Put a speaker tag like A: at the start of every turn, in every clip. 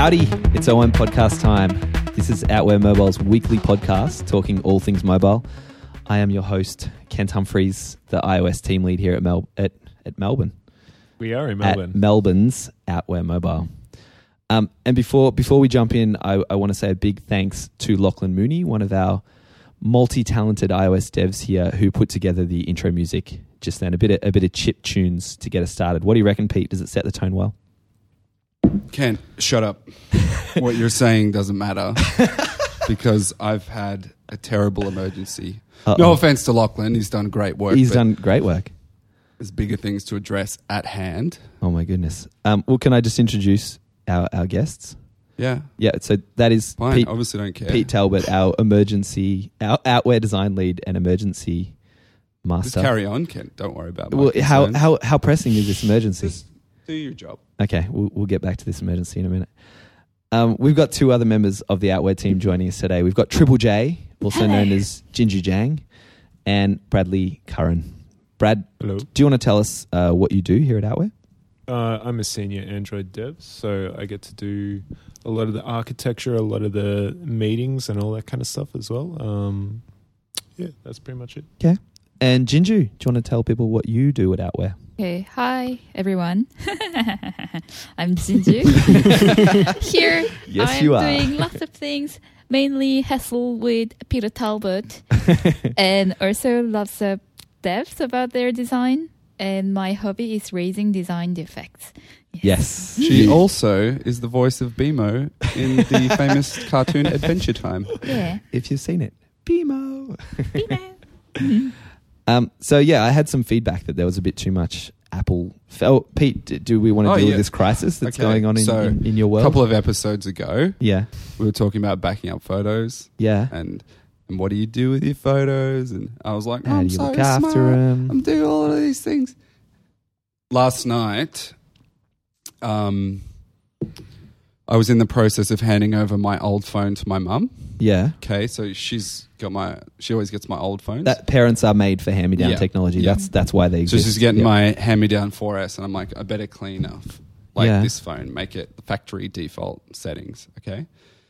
A: Howdy, it's OM podcast time. This is Outwear Mobile's weekly podcast talking all things mobile. I am your host, Kent Humphreys, the iOS team lead here at Melbourne.
B: We are in Melbourne.
A: At Melbourne's Outwear Mobile. And before we jump in, I want to say a big thanks to Lachlan Mooney, one of our multi-talented iOS devs here who put together the intro music just then, a bit of chip tunes to get us started. What do you reckon, Pete? Does it set the tone well?
C: Kent, shut up. What you're saying doesn't matter because I've had a terrible emergency.
A: Uh-oh.
C: No offense to Lachlan, he's done great work.
A: He's done great work.
C: There's bigger things to address at hand.
A: Oh my goodness. Well, can I just introduce our guests?
C: Yeah.
A: Yeah, so that is
C: Fine,
A: Pete,
C: obviously don't care.
A: Pete Talbot, our outwear design lead and emergency master.
C: Just carry on, Kent. Don't worry about my
A: Well,
C: concerns.
A: how pressing is this emergency?
C: Just do your job.
A: Okay, we'll get back to this emergency in a minute. We've got two other members of the Outwear team joining us today. We've got Triple J, also known as Jinju Jang, and Bradley Curran. Brad,
B: Hello.
A: do you want to tell us what you do here at Outwear?
B: I'm a senior Android dev, so I get to do a lot of the architecture, a lot of the meetings and all that kind of stuff as well. Yeah, that's pretty much it.
A: Okay. And Jinju, do you want to tell people what you do at Outwear?
D: Okay, hi everyone. I'm Jinju. Here,
A: Yes,
D: I'm
A: you are.
D: doing lots of things, mainly hassle with Peter Talbot, and also lots of devs about their design. And my hobby is raising design defects.
A: Yes.
C: She also is the voice of BMO in the famous cartoon Adventure Time.
D: Yeah.
A: If you've seen it. BMO.
D: BMO.
A: So yeah, I had some feedback that there was a bit too much Apple. Pete, do we want to deal with this crisis that's going on in your world?
C: A couple of episodes ago,
A: Yeah.
C: we were talking about backing up photos
A: Yeah.
C: and what do you do with your photos? And I was like,
A: How
C: I'm
A: do you
C: so
A: look after
C: smart.
A: them?
C: I'm doing all of these things. Last night, I was in the process of handing over my old phone to my mum.
A: Yeah.
C: Okay, so she always gets my old phones.
A: That parents are made for hand-me-down
C: Yeah.
A: technology.
C: Yeah.
A: That's why they
C: So
A: exist.
C: she's getting
A: Yeah.
C: my hand-me-down 4S, and I'm like, I better clean up this phone, make it the factory default settings. Okay,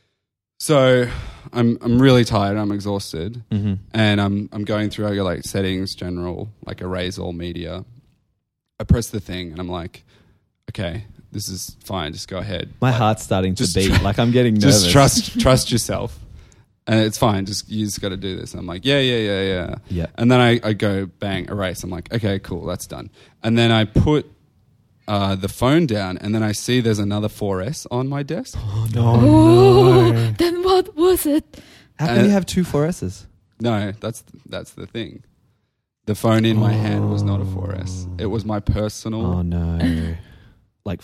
C: so I'm really tired. I'm exhausted,
A: Mhm.
C: and I'm going through. I go like settings, general, like erase all media. I press the thing, and I'm like, okay, this is fine. Just go ahead.
A: My
C: Like,
A: heart's starting to
C: just
A: beat.
C: try-
A: Like I'm getting nervous.
C: Just trust yourself, and it's fine. You just got to do this. And I'm like, yeah.
A: Yeah.
C: And then I go bang erase. I'm like, okay, cool, that's done. And then I put the phone down, and then I see there's another 4S on my desk.
D: Oh, then what was it?
A: How can you have two 4S's?
C: No, that's the thing. The phone in my hand was not a 4S. It was my personal
A: Oh no. Like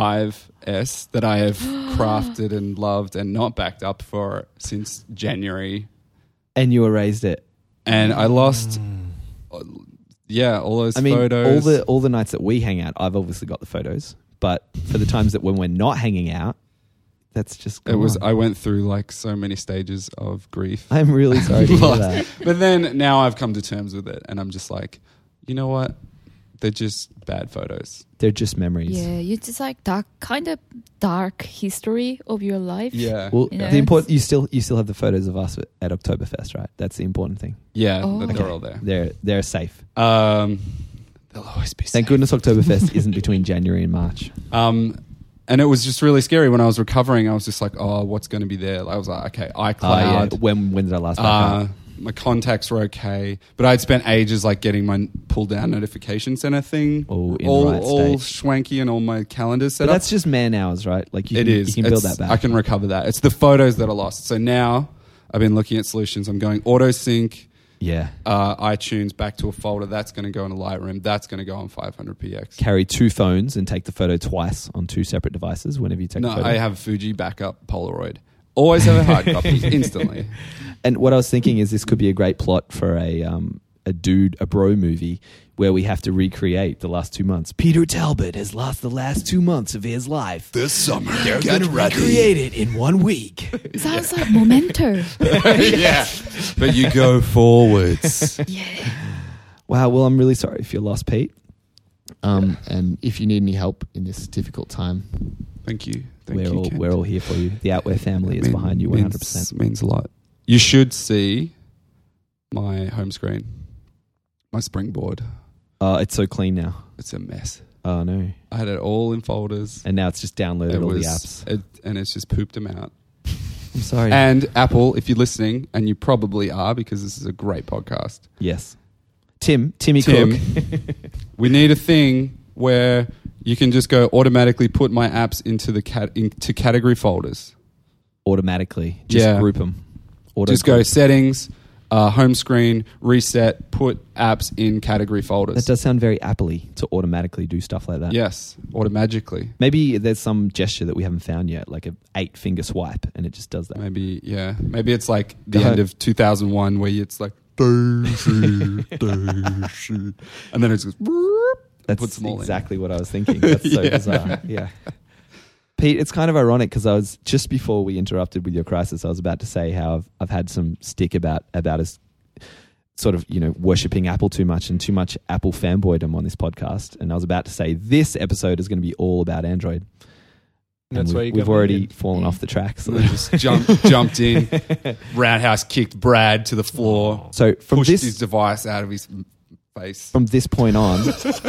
C: 5S that I have crafted and loved and not backed up for since January.
A: And you erased it.
C: And I lost, all those photos.
A: all the nights that we hang out, I've obviously got the photos. But for the times that when we're not hanging out, that's just gone.
C: I went through like so many stages of grief.
A: I'm really sorry to hear that.
C: But then now I've come to terms with it, and I'm just like, you know what? They're just bad photos.
A: They're just memories.
D: Yeah, you just like kind of dark history of your life.
C: Yeah.
A: Well,
D: You know,
A: the important you still have the photos of us at Oktoberfest, right? That's the important thing.
C: Yeah,
D: Oh.
C: they're all there.
A: They're safe.
C: They'll always be safe.
A: Thank goodness Oktoberfest isn't between January and March.
C: And it was just really scary when I was recovering. I was just like, oh, what's going to be there? I was like, okay, iCloud.
A: When did I last back up?
C: My contacts were okay, but I'd spent ages like getting my pull down notification center thing
A: All in
C: all,
A: the right
C: all
A: state.
C: schwanky and all my calendars set
A: But
C: up.
A: that's just man hours, right? Like you can build that back.
C: I can recover that. It's the photos that are lost. So now I've been looking at solutions. I'm going auto sync,
A: Yeah.
C: iTunes back to a folder. That's going to go in a Lightroom. That's going to go on 500px.
A: Carry two phones and take the photo twice on two separate devices whenever you take a
C: No,
A: photo.
C: I have Fuji backup Polaroid. Always have a hard copy instantly.
A: And what I was thinking is this could be a great plot for a bro movie where we have to recreate the last 2 months. Peter Talbot has lost the last 2 months of his life.
E: This summer,
A: They're going to recreate it in 1 week.
D: Sounds like Memento.
C: Yeah. But you go forwards.
D: Yeah.
A: Wow. Well, I'm really sorry if you lost Pete. And if you need any help in this difficult time,
C: Thank you. Thank you, Kent.
A: We're all here for you. The Outwear family is behind you 100%.
C: Means a lot. You should see my home screen, my springboard.
A: Oh, it's so clean now.
C: It's a mess.
A: Oh, no.
C: I had it all in folders.
A: And now it's just downloaded all the apps.
C: And it's just pooped them out.
A: I'm sorry.
C: And Apple, if you're listening, and you probably are because this is a great podcast.
A: Yes. Timmy
C: Tim,
A: Cook.
C: we need a thing where you can just go automatically put my apps into into category folders.
A: Automatically. Just group them.
C: Just go settings, home screen, reset, put apps in category folders.
A: That does sound very Apple-y to automatically do stuff like that.
C: Yes, automatically.
A: Maybe there's some gesture that we haven't found yet, like a 8-finger swipe, and it just does that.
C: Maybe it's like the end of 2001 where it's like, and then it just goes,
A: That's exactly what I was thinking. That's so bizarre. Yeah. Pete, it's kind of ironic because I was just before we interrupted with your crisis, I was about to say how I've had some stick about us sort of, worshipping Apple too much and too much Apple fanboydom on this podcast. And I was about to say this episode is going to be all about Android. And
B: that's why
A: we've already fallen off the track. So
C: just jumped in, roundhouse kicked Brad to the floor.
A: So
C: pushed his device out of his face.
A: From this point on,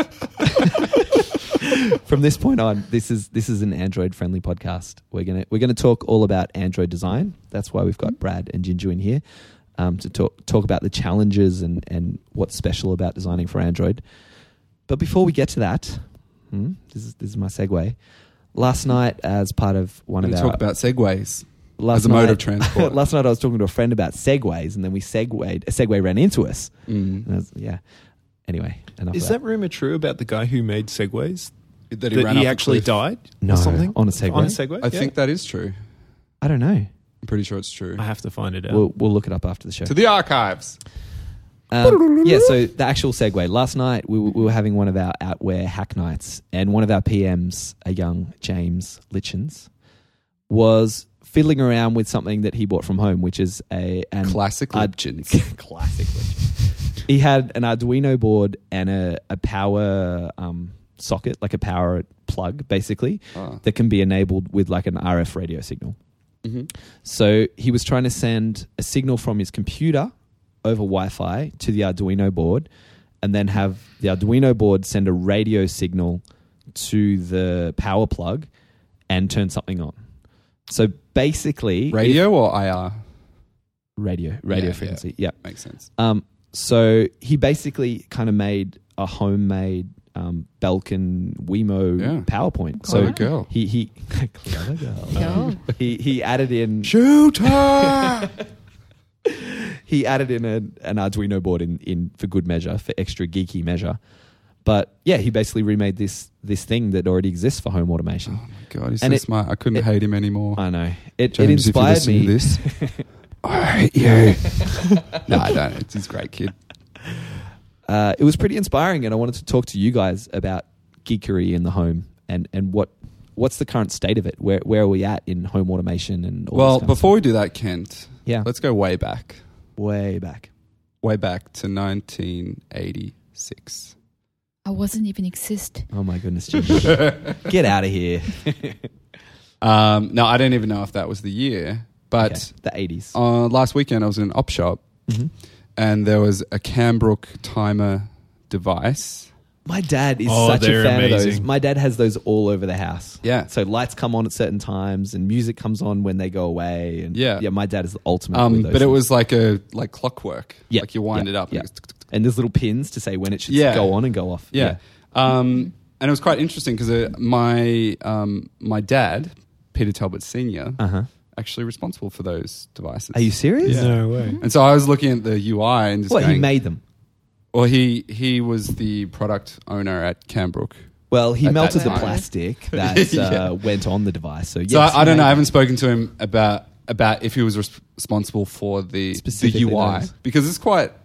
A: this is an Android friendly podcast. We're gonna talk all about Android design. That's why we've got Brad and Jinju in here to talk about the challenges and what's special about designing for Android. But before we get to that, this is my segue. Last night, as part of one of our...
C: talk about segways as a mode of transport.
A: Last night I was talking to a friend about segways, and then a Segway ran into us. Anyway, enough
B: Is
A: of
B: that rumor true about the guy who made Segways?
C: That he
B: actually died?
A: No,
B: or something?
A: on a Segway?
B: On a Segway?
C: I think that is true.
A: I don't know.
C: I'm pretty sure it's true.
B: I have to find it out.
A: We'll look it up after the show.
C: To the archives.
A: So the actual Segway. Last night, we were having one of our Outwear hack nights, and one of our PMs, a young James Litchens, was fiddling around with something that he bought from home, which is
C: classic Litchens.
A: Classic Litchens. He had an Arduino board and a power socket, like a power plug, basically, that can be enabled with like an RF radio signal. Mm-hmm. So he was trying to send a signal from his computer over Wi-Fi to the Arduino board, and then have the Arduino board send a radio signal to the power plug and turn something on. So basically...
C: Radio or IR?
A: Radio frequency, yeah.
C: Makes sense.
A: So he basically kind of made a homemade Belkin Wemo PowerPoint.
C: Clever
A: So
C: girl.
A: He clever girl.
D: No.
A: He added in...
C: Shooter!
A: He added in an Arduino board in for good measure, for extra geeky measure. But yeah, he basically remade this thing that already exists for home automation.
C: Oh my God, he's so smart. I couldn't hate him anymore.
A: I know. It
C: James,
A: inspired
C: if you
A: me.
C: listen to this, I hate you. No, I don't. He's a great kid.
A: It was pretty inspiring, and I wanted to talk to you guys about geekery in the home and what's the current state of it? Where are we at in home automation and all
C: Well,
A: this kind of
C: before we do that, Kent,
A: let's
C: go way back.
A: Way back
C: to 1986.
D: I wasn't even exist.
A: Oh my goodness, Jimmy. Get out of here.
C: No, I don't even know if that was the year, but
A: the 80s.
C: Last weekend I was in an op shop, and there was a Cambrook timer device.
A: My dad is such a fan
B: amazing.
A: of those. My dad has those all over the house.
C: Yeah.
A: So lights come on at certain times and music comes on when they go away. And
C: yeah,
A: my dad is the ultimate with those
C: but it
A: things.
C: was like clockwork.
A: Yeah.
C: Like you wind it up.
A: Yeah. And there's little pins to say when it should go on and go off.
C: Yeah. And it was quite interesting because my dad, Peter Talbot Sr., actually responsible for those devices.
A: Are you serious?
C: Yeah.
B: No way.
C: And so I was looking at the UI and just
A: he made them?
C: Well, he was the product owner at Cambrook.
A: Well, he
C: at
A: melted
C: that
A: the
C: time.
A: plastic that went on the device. So, yes,
C: So I don't know. I haven't spoken to him about if he was responsible for the UI
A: those.
C: because it's quite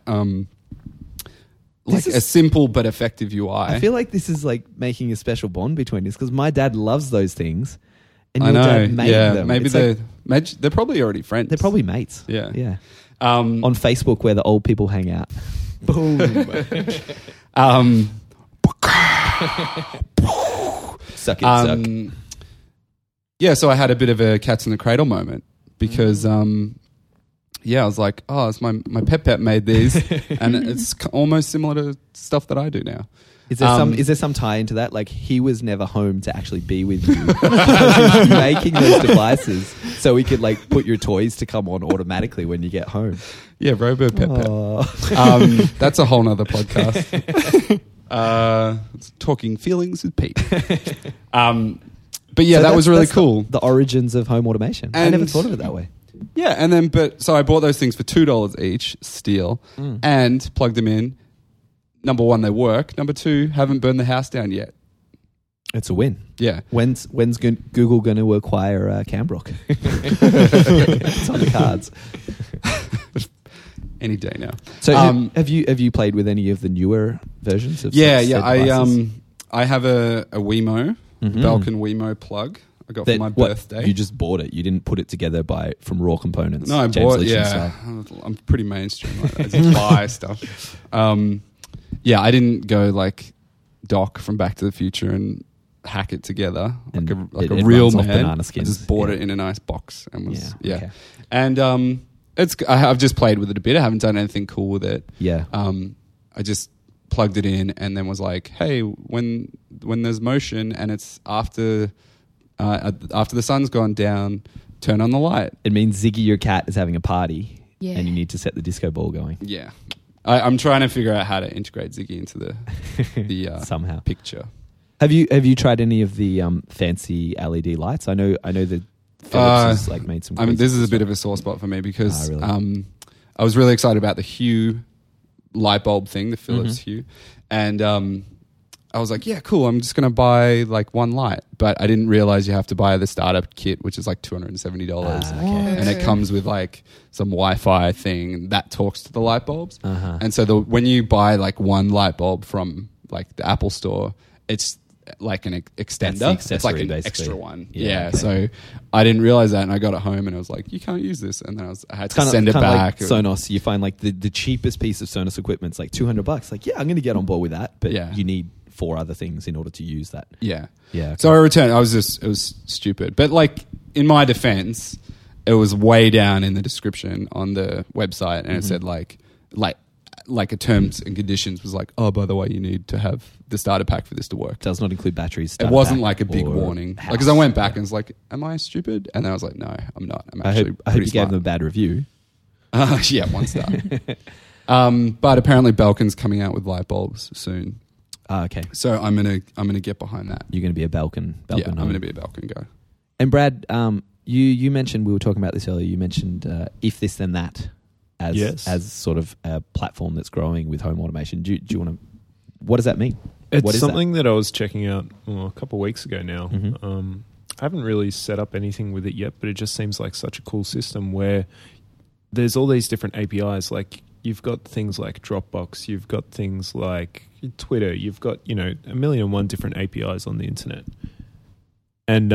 C: like a simple but effective UI.
A: I feel like this is like making a special bond between us because my dad loves those things, and your
C: I know.
A: dad made them.
C: Maybe
A: It's
C: they're probably already friends.
A: they're probably mates.
C: Yeah.
A: Yeah.
C: On
A: On Facebook, where the old people hang out. Boom. Suck it, suck.
C: yeah, so I had a bit of a cats in the cradle moment because, I was like, oh, it's my pet made these, and it's almost similar to stuff that I do now.
A: Is there some tie into that? Like, he was never home to actually be with you. He was making those devices so he could like put your toys to come on automatically when you get home.
C: Yeah, Robo Pet. That's a whole nother podcast. It's Talking Feelings with Pete. But yeah,
A: So
C: that was really
A: that's
C: cool.
A: The origins of home automation. I
C: And-
A: never thought of it that way.
C: Yeah, and then so I bought those things for $2 each, steel, and plugged them in. Number one, they work. Number two, haven't burned the house down yet.
A: It's a win.
C: Yeah.
A: When's Google going to acquire Cambrook? It's on the cards.
C: Any day now.
A: So have you played with any of the newer versions of
C: Yeah.
A: said devices?
C: I have a Wemo,
A: Mhm.
C: Belkin Wemo plug I got for my birthday.
A: You just bought it. You didn't put it together from raw components.
C: No, I
A: James
C: bought.
A: Leachman
C: Yeah,
A: style.
C: I'm pretty mainstream. Like that. I just buy stuff. Yeah, I didn't go like Doc from Back to the Future and hack it together
A: And
C: like
A: it
C: a real
A: runs off
C: man.
A: banana
C: I
A: skins.
C: just bought
A: Yeah.
C: it in a nice box and was
A: Okay.
C: and I've just played with it a bit. I haven't done anything cool with it.
A: Yeah.
C: I just plugged it in and then was like, hey, when there's motion and it's after the sun's gone down, turn on the light.
A: It means Ziggy, your cat, is having a party,
D: Yeah.
A: and you need to set the disco ball going
C: Yeah. I'm trying to figure out how to integrate Ziggy into the
A: somehow.
C: picture.
A: Have you tried any of the fancy LED lights? I know that Philips has like made some.
C: I mean, this is a
A: crazy
C: bit of a sore spot for me because
A: really?
C: I was really excited about the Hue light bulb thing, the Philips Hue, and I was like, yeah, cool. I'm just going to buy like one light, but I didn't realize you have to buy the startup kit, which is like $270,
A: Okay.
C: and it comes with like some Wi-Fi thing that talks to the light bulbs.
A: Uh-huh.
C: And so when you buy like one light bulb from like the Apple store, it's like an extender.
A: That's the
C: It's like
A: accessory,
C: an
A: basically.
C: extra one.
A: Yeah,
C: Yeah.
A: okay.
C: So I didn't realize that, and I got it home, and I was like, "You can't use this." And then I had to send it
A: kinda
C: back.
A: Like Sonos, you find like the cheapest piece of Sonos equipment is like $200. Like, yeah, I'm going to get on board with that, but
C: Yeah.
A: you need 4 other things in order to use that.
C: Yeah.
A: Yeah.
C: So I returned. It was stupid. But like in my defense, it was way down in the description on the website, and it said like a terms and conditions was like, oh, by the way, you need to have the starter pack for this to work.
A: does not include batteries.
C: It
A: starter
C: wasn't
A: pack,
C: like a big
A: or
C: warning.
A: house.
C: Because I went back and was like, am I stupid? And then I was like, no, I'm not. I'm
A: I
C: actually
A: hope you
C: pretty
A: gave
C: smart.
A: them a bad review.
C: Yeah, 1 star. But apparently Belkin's coming out with light bulbs soon.
A: Okay.
C: So I'm gonna get behind that.
A: You're going to be a Belkin.
C: Yeah, I'm
A: home.
C: gonna be a Belkin guy.
A: And Brad, you mentioned, we were talking about this earlier, you mentioned if this then that as
B: Yes.
A: as sort of a platform that's growing with home automation. Do you want to, what does that mean?
B: It's
A: What is
B: something that I was checking out a couple of weeks ago now.
A: Mhm.
B: I haven't really set up anything with it yet, but it just seems like such a cool system where there's all these different APIs. Like you've got things like Dropbox, you've got things like Twitter, you've got, a 1,000,001 different APIs on the internet. And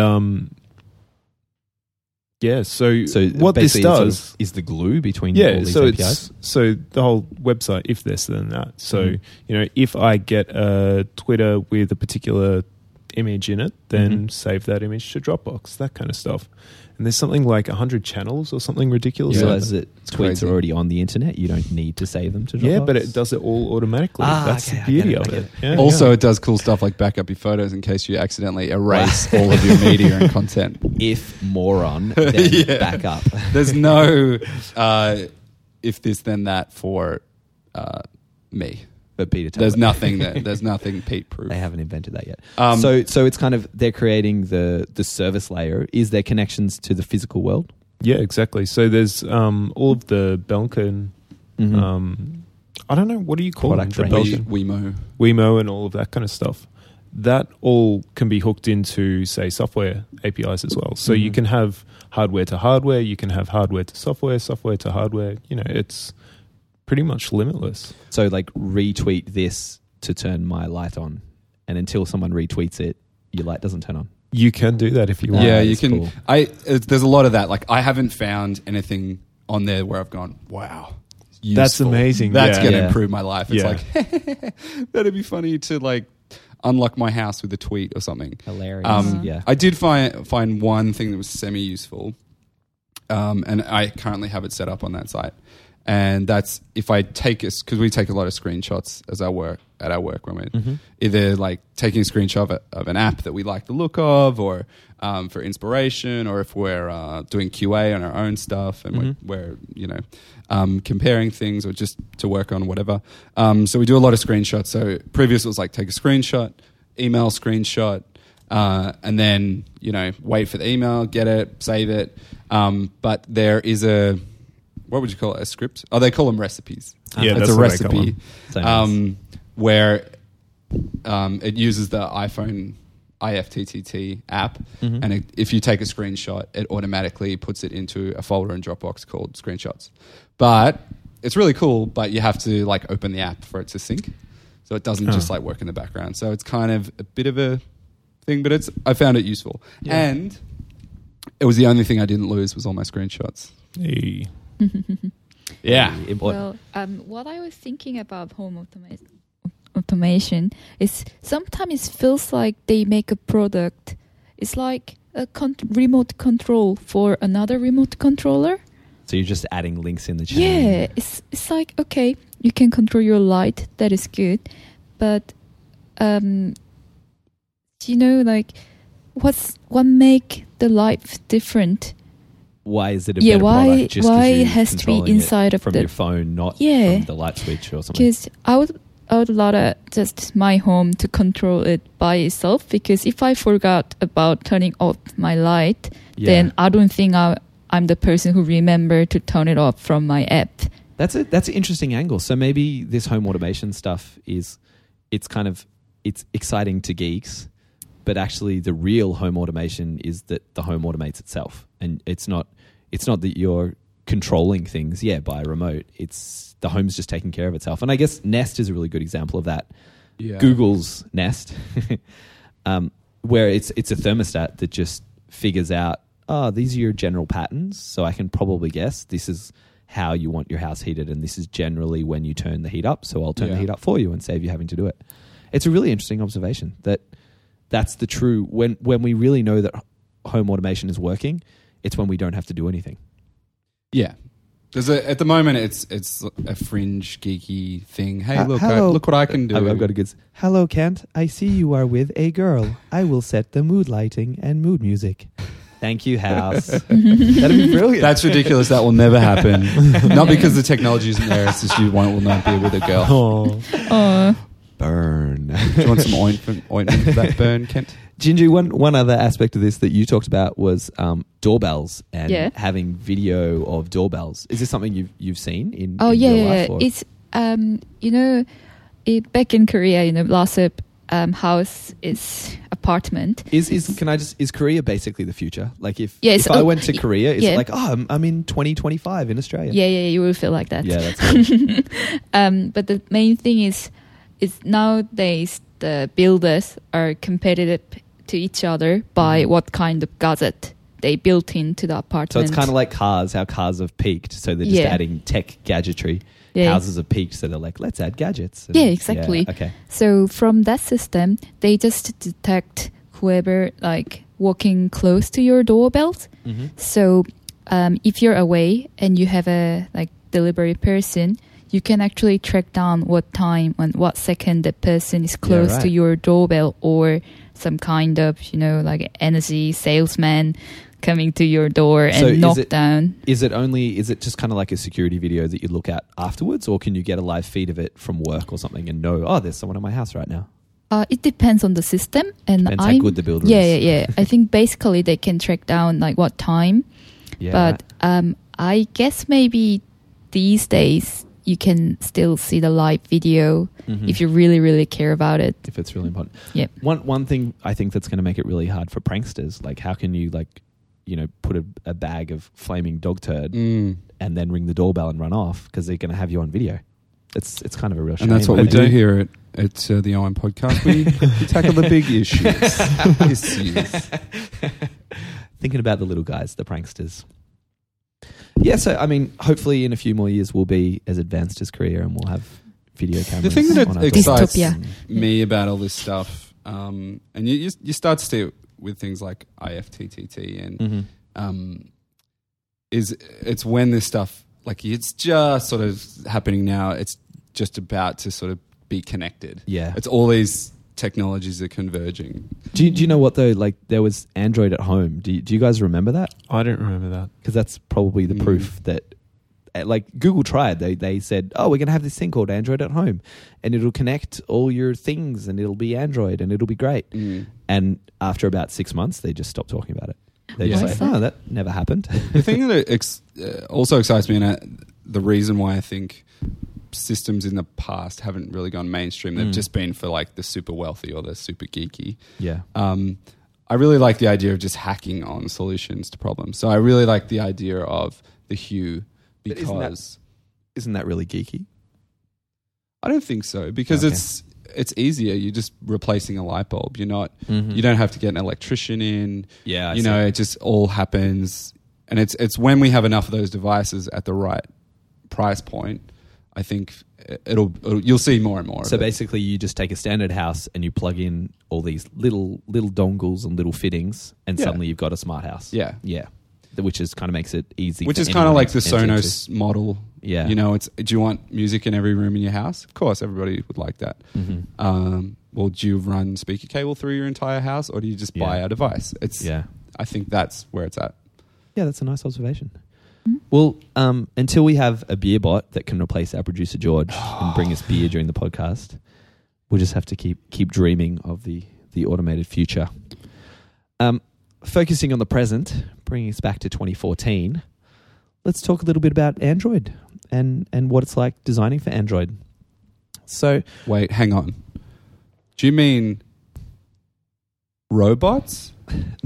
B: so what this
A: basically it sort of
B: does
A: is the glue between all these
B: so
A: APIs.
B: so the whole website, if this then that. So
A: Mhm.
B: if I get a Twitter with a particular image in it, then
A: Mhm.
B: save that image to Dropbox, that kind of stuff. And there's something like 100 channels or something ridiculous.
A: You
C: Yeah.
B: like
A: realize that tweets
C: crazy.
A: are already on the internet. You don't need to save them to Dropbox.
B: yeah, but it does it all automatically. That's
A: okay,
B: the
A: I
B: beauty
A: get it,
B: of
A: I
B: it.
A: get
B: Yeah,
C: Also,
B: yeah.
C: it does cool stuff like back up your photos in case you accidentally erase all of your media and content.
A: If moron, then
C: Yeah.
A: back up.
C: There's no if this then that for me.
A: But Peter,
C: There's nothing there. There's nothing Pete proof.
A: They haven't invented that yet.
C: Um,
A: So it's kind of, they're creating the service layer. Is there connections to the physical world?
B: Yeah, exactly. So there's all of the Belkin. I don't know, what do you call
A: Product
B: them? The
A: range.
B: Belkin.
C: Wemo.
B: Wemo and all of that kind of stuff. That all can be hooked into, say, software APIs as well. So you can have hardware to hardware, you can have hardware to software, software to hardware. It's pretty much limitless.
A: So like retweet this to turn my light on, and until someone retweets it, your light doesn't turn on.
B: You can do that if you want.
C: Yeah,
A: That
C: you
A: is
C: can.
A: cool.
C: There's a lot of that. Like I haven't found anything on there where I've gone, wow,
B: That's
C: useful.
B: amazing.
C: That's
B: Yeah.
C: going to
A: Yeah.
C: improve my life. It's
B: Yeah.
C: like that'd be funny to like. unlock my house with a tweet or something.
A: Hilarious. Yeah.
C: I did find one thing that was semi-useful, and I currently have it set up on that site. And that's if I take because we take a lot of screenshots at our work when we're either like taking a screenshot of an app that we like the look of, or for inspiration, or if we're doing QA on our own stuff and we're comparing things, or just to work on whatever. So we do a lot of screenshots. So previous it was like take a screenshot, email screenshot, and then wait for the email, get it, save it. But there is what would you call it? A script? Oh, they call them recipes.
B: Yeah,
C: it's
B: that's
C: a
B: what they call
C: recipe
B: them.
C: where it uses the iPhone IFTTT app, and if you take a screenshot, it automatically puts it into a folder in Dropbox called Screenshots. But it's really cool, but you have to like open the app for it to sync, so it doesn't just like work in the background. So it's kind of a bit of a thing, but I found it useful, and it was the only thing I didn't lose was all my screenshots.
B: Hey.
C: Yeah.
D: Well, what I was thinking about home automation is sometimes it feels like they make a product. It's like a remote control for another remote controller.
A: So you're just adding links in the chain.
D: Yeah, it's like, okay, you can control your light. That is good. But, like, what make the light different?
A: Why is it a better product? Just
D: why
A: you're
D: it has to be
A: controlling
D: inside
A: it
D: of
A: from your phone, not from the light switch or something?
D: Because I would love just my home to control it by itself. Because if I forgot about turning off my light, then I don't think I'm the person who remember to turn it off from my app.
A: That's an interesting angle. So maybe this home automation stuff it's exciting to geeks, but actually the real home automation is that the home automates itself, and it's not that you're controlling things by remote. It's the home's just taking care of itself. And I guess Nest is a really good example of that.
C: Yeah.
A: Google's Nest, where it's a thermostat that just figures out, these are your general patterns, so I can probably guess this is how you want your house heated, and this is generally when you turn the heat up, so I'll turn the heat up for you and save you having to do it. It's a really interesting observation that's the true, when we really know that home automation is working, it's when we don't have to do anything.
C: Yeah. At the moment, it's a fringe geeky thing. Hey, look what I can do.
A: I've got a good... Hello, Kent. I see you are with a girl. I will set the mood lighting and mood music. Thank you, house. That'd be brilliant.
C: That's ridiculous. That will never happen. Not because the technology isn't there. It's just you will not be with a girl.
A: Burn.
C: Do you want some ointment for that burn, Kent?
A: Jinju, one other aspect of this that you talked about was doorbells and having video of doorbells. Is this something you've seen in real life? Or?
D: It's back in Korea, Lhasa house is apartment.
A: Is Korea basically the future? Like if I went to Korea, it's like, I'm in 2025 in Australia.
D: Yeah, you will feel like that.
A: Yeah, that's cool.
D: But the main thing is nowadays the builders are competitive to each other by what kind of gadget they built into the apartment.
A: So it's kind of like cars, how cars have peaked. So they're just adding tech gadgetry. Yeah. Houses have peaked, so they're like, let's add gadgets.
D: And exactly.
A: Yeah, okay.
D: So from that system, they just detect whoever like walking close to your doorbells. Mm-hmm. So if you're away and you have a like delivery person, you can actually track down what time and what second the person is close to your doorbell, or some kind of, like energy salesman coming to your door and knock down.
A: Is it just kind of like a security video that you look at afterwards, or can you get a live feed of it from work or something and know, there's someone in my house right now?
D: It depends on the system. And
A: depends how good the builder is.
D: Yeah. I think basically they can track down like what time. Yeah. But I guess maybe these days you can still see the live video if you really, really care about it.
A: If it's really important.
D: Yeah.
A: One thing I think that's going to make it really hard for pranksters, like how can you put a bag of flaming dog turd and then ring the doorbell and run off because they're going to have you on video. It's kind of a real shame.
C: And that's what we do here at the OM Podcast. We tackle the big issues.
A: Thinking about the little guys, the pranksters. Yeah, so I mean, hopefully in a few more years we'll be as advanced as Korea and we'll have video cameras.
C: The thing that
A: on our
C: excites
D: Dystopia.
C: me about all this stuff and you start to see it with things like IFTTT, and it's when this stuff, like, it's just sort of happening now. It's just about to sort of be connected.
A: Yeah.
C: It's all these technologies are converging.
A: Do you know what though? Like, there was Android at Home. Do you guys remember that?
B: I don't remember that.
A: Because that's probably the proof that, like, Google tried. They said, oh, we're going to have this thing called Android at Home, and it'll connect all your things, and it'll be Android, and it'll be great. And after about 6 months, they just stopped talking about it. They're just like, oh, that never happened.
C: The thing that also excites me, and the reason why I think systems in the past haven't really gone mainstream, they've just been for like the super wealthy or the super geeky.
A: Yeah.
C: I really like the idea of just hacking on solutions to problems. So I really like the idea of the Hue, because
A: isn't that really geeky?
C: I don't think so, because it's easier. You're just replacing a light bulb. You're not. You don't have to get an electrician in.
A: Yeah,
C: you know, it just all happens, and it's when we have enough of those devices at the right price point, I think you'll see more and more.
A: So basically, you just take a standard house and you plug in all these little dongles and little fittings, and suddenly you've got a smart house.
C: Yeah.
A: Which is kind of makes it easy.
C: Which is kind of like the Sonos model.
A: Yeah.
C: You know, do you want music in every room in your house? Of course, everybody would like that. Well, do you run speaker cable through your entire house, or do you just buy a device? I think that's where it's at.
A: Yeah, that's a nice observation. Well, until we have a beer bot that can replace our producer George and bring us beer during the podcast, we'll just have to keep dreaming of the automated future. Focusing on the present, bringing us back to 2014, let's talk a little bit about Android and what it's like designing for Android. So,
C: wait, hang on. Do you mean robots?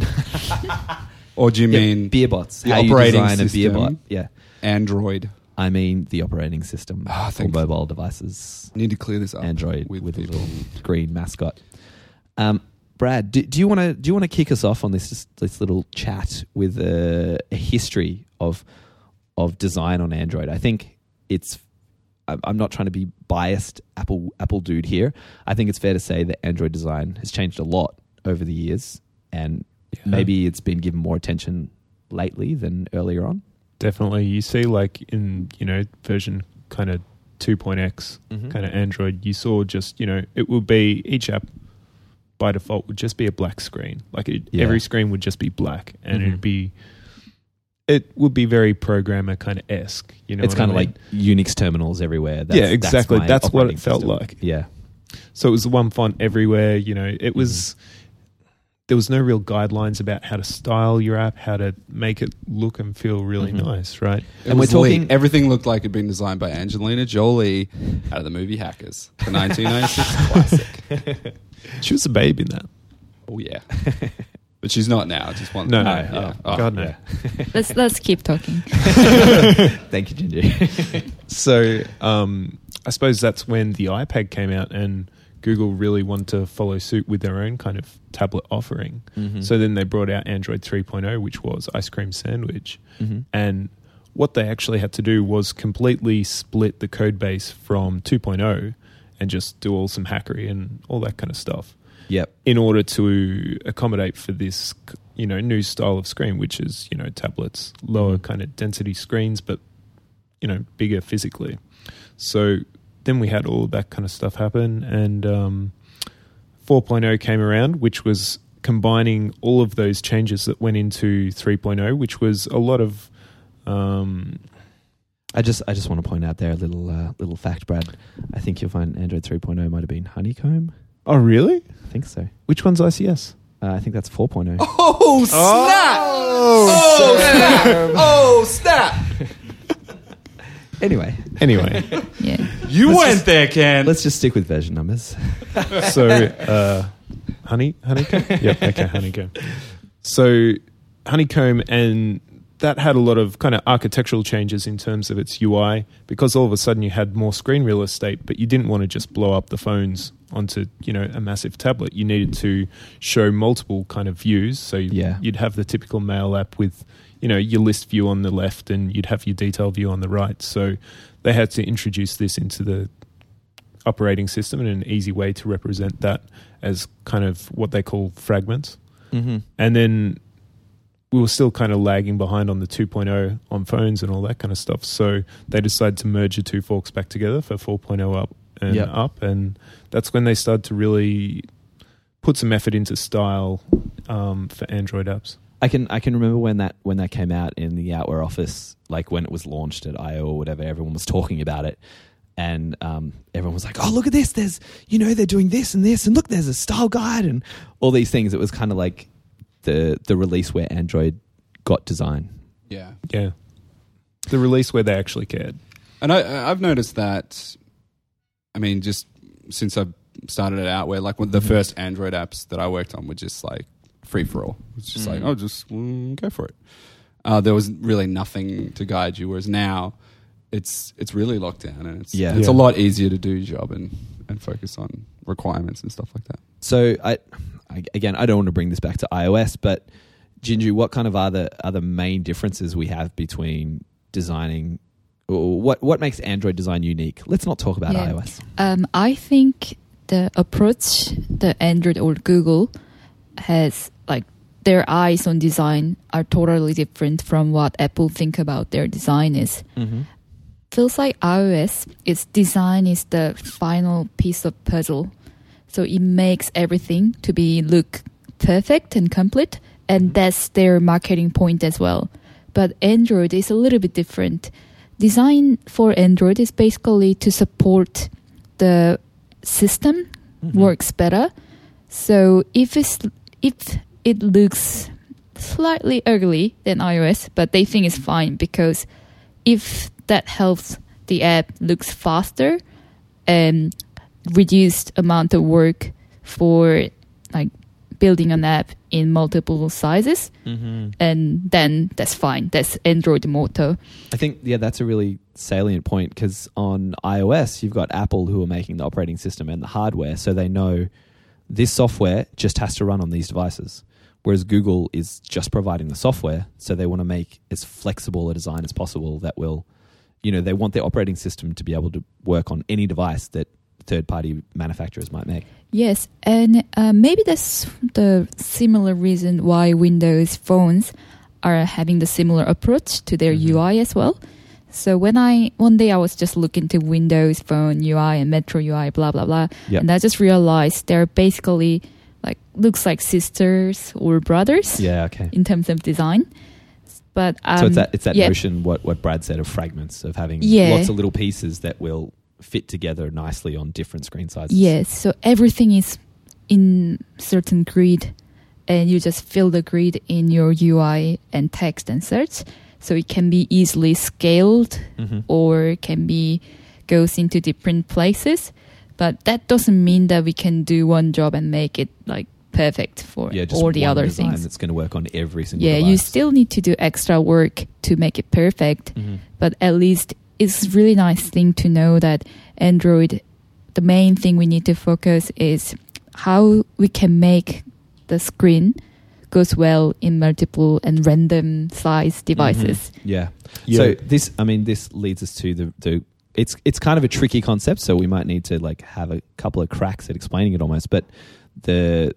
C: Or do you mean
A: beer bots?
C: The
A: how
C: operating
A: you design
C: system,
A: a beer bot? Yeah,
C: Android.
A: I mean the operating system for mobile devices.
C: I need to clear this up.
A: Android with a little green mascot. Brad, do you want to kick us off on this little chat with a history of design on Android? I think I'm not trying to be biased Apple dude here. I think it's fair to say that Android design has changed a lot over the years, and maybe it's been given more attention lately than earlier on.
B: Definitely. You see, like, in, version kind of 2.x kind of Android, you saw just, it would be each app by default would just be a black screen. Like every screen would just be black, and it would be very programmer kind of esque.
A: It's kind of like Unix terminals everywhere.
B: Exactly. That's what it felt like.
A: Yeah.
B: So it was one font everywhere. It was. There was no real guidelines about how to style your app, how to make it look and feel really nice, right?
C: And we're talking everything looked like it'd been designed by Angelina Jolie out of the movie Hackers, the 1996 classic.
B: She was a babe in that.
C: Oh yeah, but she's not now. Just one.
B: No.
C: God
B: no.
C: Yeah.
D: Let's keep talking.
A: Thank you, Ginger.
B: So I suppose that's when the iPad came out, and Google really wanted to follow suit with their own kind of tablet offering. So then they brought out Android 3.0, which was Ice Cream Sandwich. And what they actually had to do was completely split the code base from 2.0 and just do all some hackery and all that kind of stuff.
A: Yep.
B: In order to accommodate for this, new style of screen, which is, tablets, lower kind of density screens, but, bigger physically. So then we had all of that kind of stuff happen, and 4.0 came around, which was combining all of those changes that went into 3.0, which was a lot of...
A: I just want to point out there a little fact, Brad. I think you'll find Android 3.0 might have been Honeycomb.
B: Oh, really?
A: I think so.
B: Which one's ICS?
A: I think that's 4.0.
C: Oh, snap! Oh, snap!
A: Anyway.
D: Yeah.
C: You went there, Ken.
A: Let's just stick with version numbers.
B: So, Honeycomb? Yep, okay, Honeycomb. So, Honeycomb, and that had a lot of kind of architectural changes in terms of its UI, because all of a sudden you had more screen real estate, but you didn't want to just blow up the phones onto, a massive tablet. You needed to show multiple kind of views. So you'd have the typical mail app with, your list view on the left, and you'd have your detail view on the right. So they had to introduce this into the operating system and an easy way to represent that as kind of what they call fragments.
A: Mm-hmm.
B: And then we were still kind of lagging behind on the 2.0 on phones and all that kind of stuff. So they decided to merge the two forks back together for 4.0 up and
A: Yep.
B: up. And that's when they started to really put some effort into style for Android apps.
A: I can remember when that came out in the Outwear office, like when it was launched at I/O or whatever. Everyone was talking about it, and everyone was like, "Oh, look at this! There's they're doing this, and look, there's a style guide and all these things." It was kind of like the release where Android got design.
C: Yeah.
B: Yeah. The release where they actually cared.
C: And I've noticed that, I mean, just since I've started it out, where like the first Android apps that I worked on were just like free for all. It's just like, just go for it. There was really nothing to guide you, whereas now it's really locked down, and it's
A: Yeah.
C: a lot easier to do your job and focus on requirements and stuff like that.
A: So I don't want to bring this back to iOS, but Jinju, what kind of are the main differences we have between designing? Or what makes Android design unique? Let's not talk about
D: Yeah.
A: iOS.
D: I think the approach that Android or Google has, like their eyes on design, are totally different from what Apple think about their design is.
A: Mm-hmm.
D: Feels like iOS, its design is the final piece of puzzle. So it makes everything to be look perfect and complete, and that's their marketing point as well. But Android is a little bit different. Design for Android is basically to support the system works better. So if it looks slightly ugly than iOS, but they think it's fine, because if that helps the app looks faster and reduced amount of work for like building an app in multiple sizes, and then that's fine. That's Android motto.
A: I think, that's a really salient point, because on iOS, you've got Apple who are making the operating system and the hardware, so they know this software just has to run on these devices. Whereas Google is just providing the software, so they want to make as flexible a design as possible that will, they want their operating system to be able to work on any device that third-party manufacturers might make.
D: Yes, and maybe that's the similar reason why Windows phones are having the similar approach to their UI as well. So one day I was just looking to Windows Phone UI and Metro UI, blah, blah, blah.
A: Yep.
D: And I just realized they're basically like, looks like sisters or brothers
A: Yeah, okay.
D: in terms of design. But
A: So it's that
D: yeah.
A: notion, what Brad said, of fragments, of having
D: Yeah.
A: lots of little pieces that will fit together nicely on different screen sizes.
D: Yes, so everything is in certain grid, and you just fill the grid in your UI and text and search. So it can be easily scaled or can be goes into different places. But that doesn't mean that we can do one job and make it like perfect for
A: just
D: all the
A: one
D: other
A: design
D: things.
A: that's going to work on every single
D: Yeah,
A: device.
D: you still need to do extra work to make it perfect. But at least it's really nice thing to know that Android, the main thing we need to focus is how we can make the screen goes well in multiple and random size devices.
A: Yeah.
B: Yeah.
A: So this leads us to the it's kind of a tricky concept, so we might need to like have a couple of cracks at explaining it almost. But the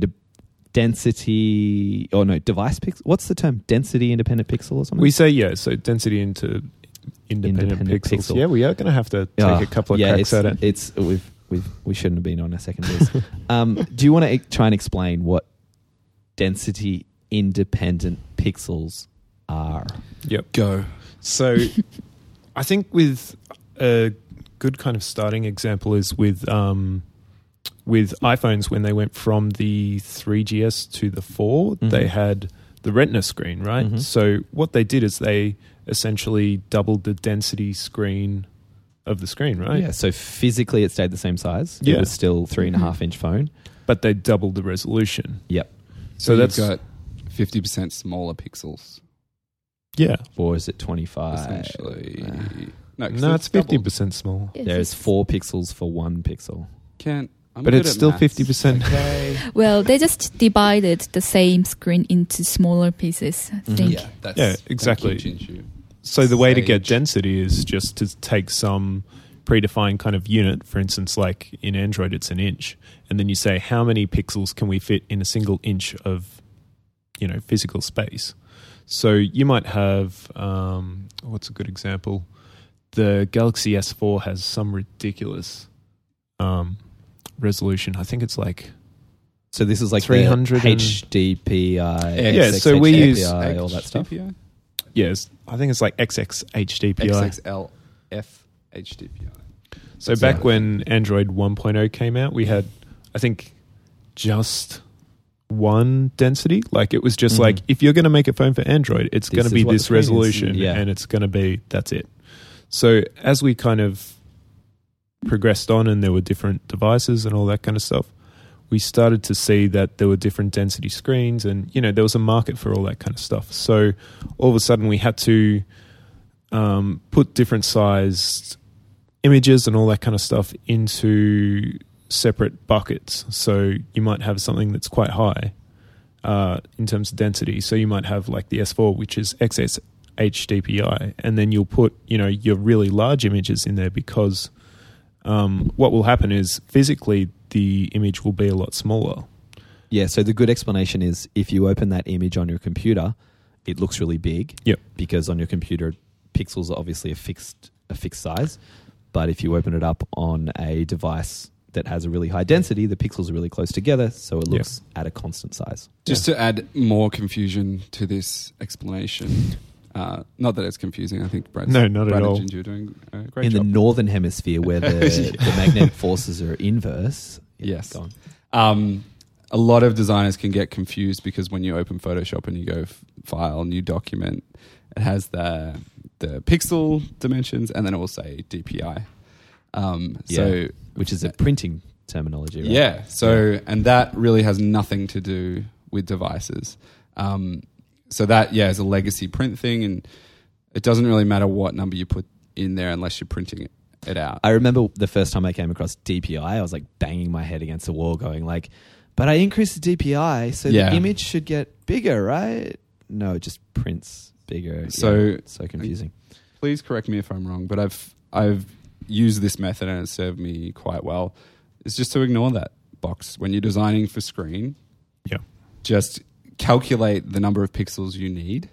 A: density, device pixel. What's the term? Density independent pixel or something?
B: We say, so density into independent pixels.
A: pixel.
B: Yeah, we are going to have to take a couple of cracks at it.
A: We shouldn't have been on our second list. Do you want to try and explain what density independent pixels are?
B: Yep.
C: Go.
B: So I think with a good kind of starting example is with iPhones, when they went from the 3GS to the 4, they had the Retina screen, right? So what they did is they essentially doubled the density screen of the screen, right?
A: Yeah, so physically it stayed the same size.
B: Yeah.
A: It was still 3.5-inch phone.
B: But they doubled the resolution.
A: Yep.
C: So
B: that's
C: you've got 50% smaller pixels,
B: Yeah.
A: Or is it 25?
C: essentially.
B: No,
C: 'cause
B: it's
C: doubled.
B: 50% small.
D: Yes,
A: There's
D: it's-
A: 4 pixels for 1 pixel.
C: I'm
B: But
C: good
B: it's
C: at
B: still
C: maths.
B: 50%.
C: Okay.
D: Well, they just divided the same screen into smaller pieces, I think.
C: Yeah, that's
B: Yeah, exactly.
C: thank you, Jinju.
B: So the way to get
C: Sage.
B: density is just to take some predefined kind of unit. For instance, like in Android, it's an inch. And then you say, how many pixels can we fit in a single inch of, physical space? So you might have, what's a good example? The Galaxy S4 has some ridiculous resolution. I think it's like...
A: So this is like
B: 300
A: HDPI,
B: yeah. So we use
A: all that stuff.
C: HDPI?
B: Yes, I think it's like XX HDPI.
C: XXLF HDPI.
B: So back when Android 1.0 came out, we had, I think, just one density. Like it was just like, if you're going to make a phone for Android, it's going to be this resolution, and it's going to be, that's it. So as we kind of progressed on and there were different devices and all that kind of stuff, we started to see that there were different density screens and, there was a market for all that kind of stuff. So all of a sudden we had to put different sized images and all that kind of stuff into separate buckets. So you might have something that's quite high in terms of density. So you might have like the S4, which is XS HDPI, and then you'll put, your really large images in there because what will happen is physically the image will be a lot smaller.
A: Yeah, so the good explanation is if you open that image on your computer, it looks really big.
B: Yep.
A: Because on your computer, pixels are obviously a fixed size. But if you open it up on a device that has a really high density, the pixels are really close together, so it looks at a constant size.
C: Just to add more confusion to this explanation, not that it's confusing. I think Brad
B: not at all.
C: and Ginger are doing a great
A: In
C: job.
A: the northern hemisphere, where the magnetic forces are inverse.
C: Yes.
A: Go on.
C: A lot of designers can get confused because when you open Photoshop and you go file, new document, it has the pixel dimensions and then it will say DPI. So
A: which is a printing terminology, right?
C: Yeah. So, and that really has nothing to do with devices. So that, is a legacy print thing, and it doesn't really matter what number you put in there unless you're printing it out.
A: I remember the first time I came across DPI, I was like banging my head against the wall going like, but I increased the DPI, so the image should get bigger, right? No, it just prints bigger.
C: So
A: so confusing.
C: Please correct me if I'm wrong, but I've used this method and it's served me quite well. It's just to ignore that box when you're designing for screen.
B: Yeah.
C: Just calculate the number of pixels you need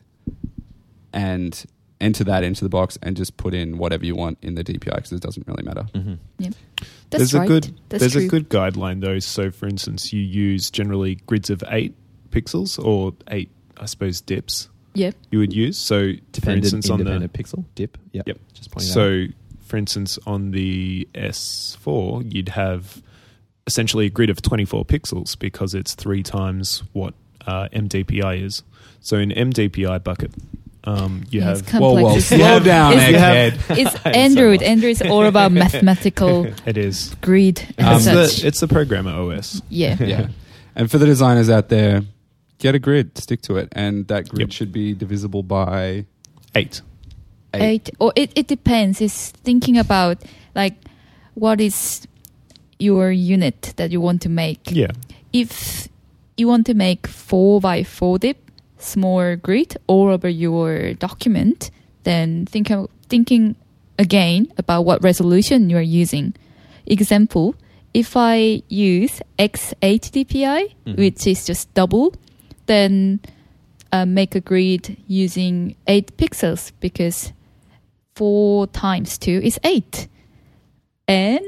C: and enter that into the box and just put in whatever you want in the DPI because it doesn't really matter.
A: Mm-hmm.
D: Yeah.
B: There's
D: right.
B: a good guideline though. So for instance, you use generally grids of 8 pixels or 8, I suppose, dips.
D: Yep.
B: You would use. So for instance, on the
A: pixel dip. Yep. Just pointing
B: so for instance, on the S4, you'd have essentially a grid of 24 pixels because it's 3 times what MDPI is. So in MDPI bucket, you have...
D: Whoa,
C: slow down, egghead.
D: It's Android. Android is all about mathematical
B: it is.
D: grid and such.
B: It's the programmer OS.
D: Yeah.
C: And for the designers out there, get a grid, stick to it, and that grid should be divisible by
B: 8.
D: 8. Or it depends. It's thinking about like what is your unit that you want to make.
B: Yeah.
D: If you want to make 4x4 dip, small grid all over your document, then thinking again about what resolution you are using. Example, if I use X8DPI, which is just double, then make a grid using 8 pixels because 4 times 2 is 8. And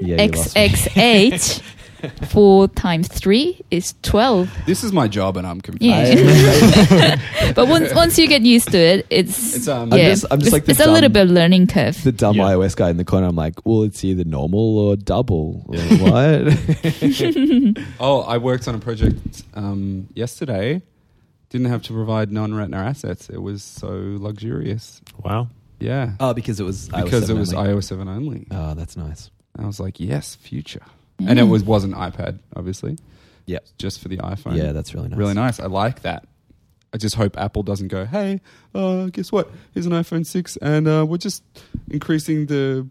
D: XX8 4 times 3 is 12.
C: This is my job and I'm confused.
D: Yeah. But once you get used to it, it's
A: I'm just like
D: it's a little bit learning curve.
A: The dumb iOS guy in the corner. I'm like, well, it's either normal or double. What?
C: Oh, I worked on a project yesterday. Didn't have to provide non-retina assets. It was so luxurious.
B: Wow.
C: Yeah.
A: Oh, because it was
C: iOS 7 only.
A: Oh, that's nice.
C: I was like, yes, future. And it wasn't iPad, obviously.
A: Yeah.
C: Just for the iPhone.
A: Yeah, that's really nice.
C: Really nice. I like that. I just hope Apple doesn't go, hey, guess what? Here's an iPhone 6 and we're just increasing the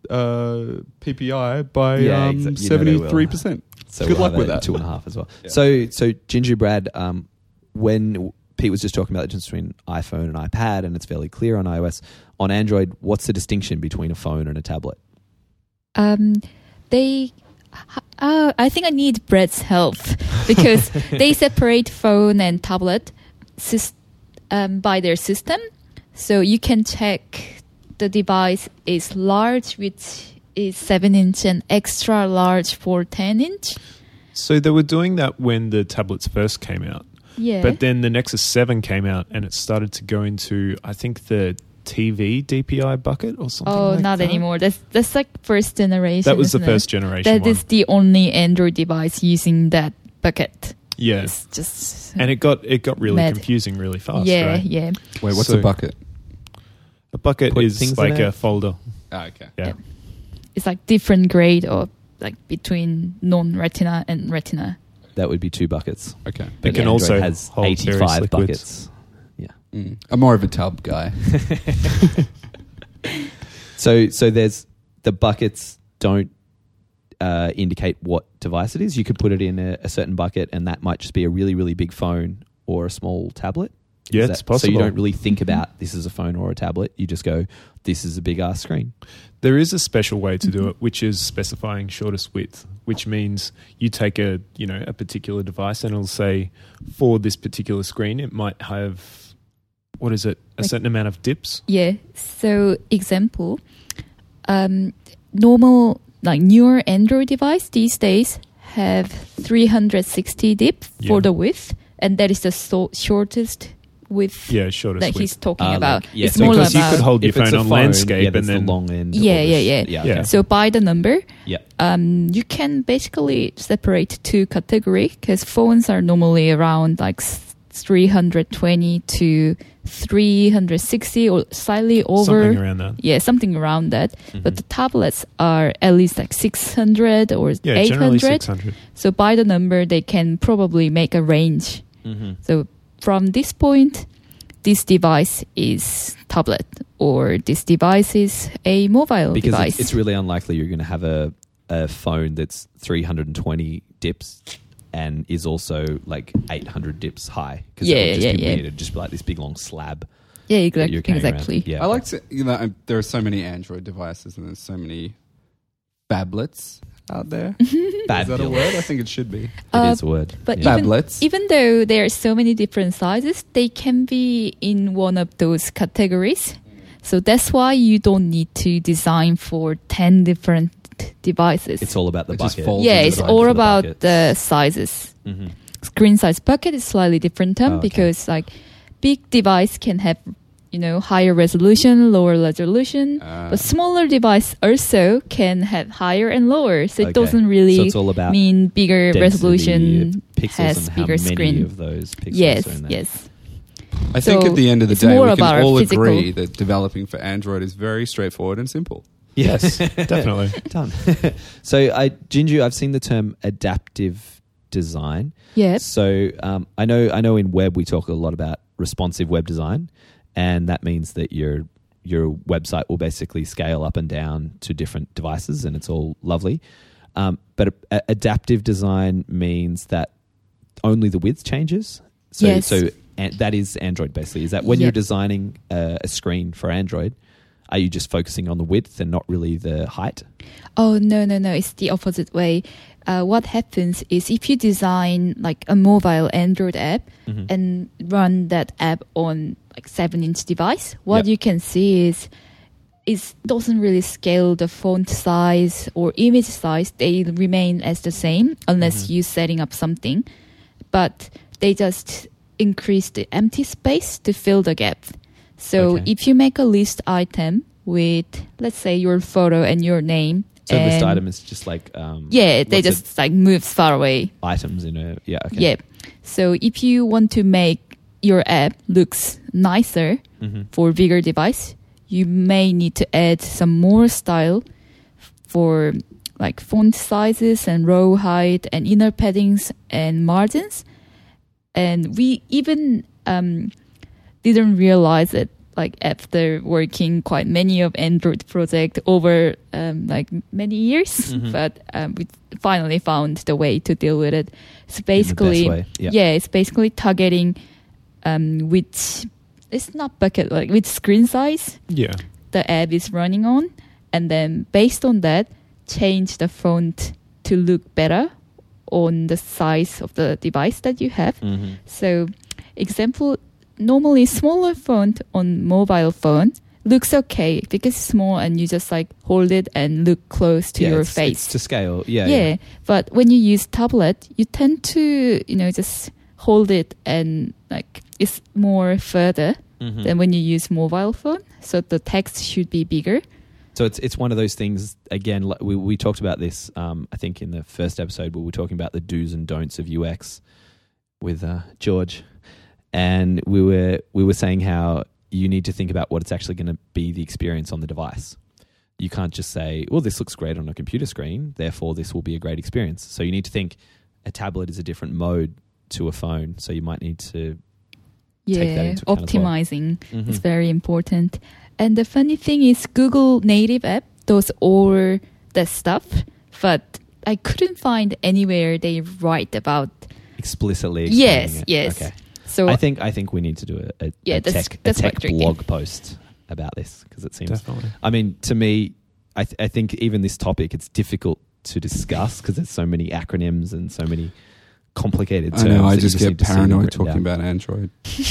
C: PPI by 73%.
A: So
C: good
A: we'll
C: luck with that.
A: 2.5 as well.
C: Yeah.
A: So Ginger Brad, when Pete was just talking about the difference between iPhone and iPad, and it's fairly clear on iOS. On Android, what's the distinction between a phone and a tablet?
D: They. I think I need Brett's help because they separate phone and tablet by their system. So you can check the device is large, which is 7-inch, and extra large for 10-inch.
B: So they were doing that when the tablets first came out.
D: Yeah.
B: But then the Nexus 7 came out and it started to go into, I think, the TV DPI bucket or something like that.
D: Oh, not anymore. That's like first generation.
B: That was the
D: isn't
B: first
D: it?
B: generation
D: That
B: one.
D: is the only Android device using that bucket.
B: Yeah.
D: It's just
B: And it got really
D: mad.
B: confusing really fast,
D: yeah,
B: right?
D: yeah.
C: Wait, what's
B: So-
C: a bucket?
B: A bucket
A: Put
B: is
A: things in
B: like
A: it?
B: a folder.
C: Ah, okay.
B: Yeah.
D: It's like different grade of like between non-retina and retina.
A: That would be 2 buckets.
C: Okay.
B: It
A: But
B: can
A: Android
B: also
A: has
B: hold
A: 85
B: various liquids.
A: buckets.
C: I'm more of a tub guy.
A: So there's the buckets don't indicate what device it is. You could put it in a certain bucket, and that might just be a really, really big phone or a small tablet.
B: Yeah,
A: Is
B: it's
A: that-
B: possible.
A: So you don't really think about this is a phone or a tablet. You just go, this is a big ass screen.
B: There is a special way to do it, which is specifying shortest width, which means you take a particular device and it'll say for this particular screen, it might have, what is it, a
D: Like-
B: certain amount of dips?
D: Yeah. So example, normal like newer Android device these days have 360 dip for
B: Yeah.
D: the width, and that is the shortest width
B: Yeah, shortest
D: that
B: width.
D: he's talking about.
A: yeah,
D: It's
A: so
D: more
B: Because you
D: about
B: could hold your
A: If it's
B: phone
A: a
B: on
A: phone,
B: landscape
A: yeah,
B: and
A: that's
B: then
A: the long end.
D: Yeah,
A: of
D: yeah,
A: this-
D: yeah.
A: yeah.
B: Yeah.
A: Okay.
D: So by the number,
A: Yeah.
D: you can basically separate 2 categories because phones are normally around like 320 to 360 or slightly over.
B: something around that.
D: Yeah, something around that.
A: Mhm.
D: But the tablets are at least like 600 or
B: Yeah, generally
D: 800.
B: 600.
D: So by the number, they can probably make a range.
A: Mhm.
D: So from this point, this device is tablet or this device is a mobile
A: Because
D: device.
A: it's really unlikely you're going to have a phone that's 320 dips and is also like 800 dips high. Because
D: Yeah,
A: that would just
D: yeah,
A: be
D: yeah.
A: weird. It'd just be like this big long slab
D: yeah,
A: that you're carrying
D: exactly.
A: around. Yeah,
C: I like to, there are so many Android devices and there's so many phablets out there. Is that a word? I think it should be.
A: It is a word.
D: But
A: Yeah.
C: Phablets.
D: even though there are so many different sizes, they can be in one of those categories. So that's why you don't need to design for 10 different devices.
A: It's all about the
C: It just
A: bucket.
C: falls
D: yeah,
C: into
D: it's
C: the
D: all
A: buckets.
D: about the sizes.
A: Mhm.
D: Screen size bucket is slightly different term
A: Oh, okay.
D: because like big device can have higher resolution, lower resolution, but smaller device also can have higher and lower. So it
A: Okay.
D: doesn't really
A: So it's all about
D: mean bigger
A: density
D: resolution
A: of pixels
D: has
A: and how
D: bigger
A: many
D: screen.
A: of those pixels
D: Yes,
A: are in there.
D: yes.
C: I think
D: So
C: at the end of the
D: it's
C: day,
D: more
C: we can
D: about
C: all
D: physical.
C: agree that developing for Android is very straightforward and simple.
B: Yes, definitely.
A: Done. So, Jinju, I've seen the term adaptive design.
D: Yes.
A: So, I know in web we talk a lot about responsive web design, and that means that your website will basically scale up and down to different devices, and it's all lovely. But adaptive design means that only the width changes. So,
D: Yes.
A: and that is Android basically. Is that when you're
D: Yep.
A: designing a screen for Android, are you just focusing on the width and not really the height?
D: Oh, no. It's the opposite way. What happens is if you design like a mobile Android app
A: Mhm.
D: and run that app on like 7-inch device, what
A: Yep.
D: you can see is it doesn't really scale the font size or image size. They remain as the same unless you setting up something. But they just increase the empty space to fill the gap. So
A: Okay.
D: if you make a list item with, let's say, your photo and your name.
A: So list
D: and-
A: item is just like
D: Yeah, they
A: what's
D: just like moves far away.
A: items in a okay.
D: Yeah. So if you want to make your app looks nicer
A: Mhm.
D: for bigger device, you may need to add some more style for like font sizes and row height and inner paddings and margins. And we even didn't realize it like after working quite many of Android project over like many years,
A: Mhm.
D: but we finally found the way to deal with it. It's
A: In the best
D: basically
A: way. Yeah.
D: it's basically targeting which it's not bucket like which screen size
B: Yeah.
D: the app is running on, and then based on that change the font to look better on the size of the device that you have.
A: Mm-hmm.
D: So, example, normally smaller font on mobile phone looks okay because it's small and you just like hold it and look close to your face.
A: It's to scale. Yeah.
D: Yeah, but when you use tablet, you tend to, just hold it and like it's more further
A: Mm-hmm.
D: than when you use mobile phone. So the text should be bigger.
A: So it's one of those things, again, like we talked about this, I think in the first episode where we were talking about the do's and don'ts of UX with George. And we were saying how you need to think about what it's actually going to be the experience on the device. You can't just say, well, this looks great on a computer screen, therefore this will be a great experience. So you need to think a tablet is a different mode to a phone. So you might need to take that into account as well.
D: Optimizing
A: Mhm.
D: is very important. And the funny thing is Google native app does all that stuff, but I couldn't find anywhere they write about.
A: Explicitly
D: Yes,
A: explaining it.
D: yes.
A: Okay.
D: So
A: I think we need to do a
D: that's
A: tech
D: quite tricky.
A: blog post about this because it seems.
B: Definitely.
A: I mean, to me, I think even this topic it's difficult to discuss because there's so many acronyms and so many complicated terms.
C: I know. I
A: that you
C: just get
A: need to see
C: paranoid
A: written
C: talking
A: down.
C: about Android.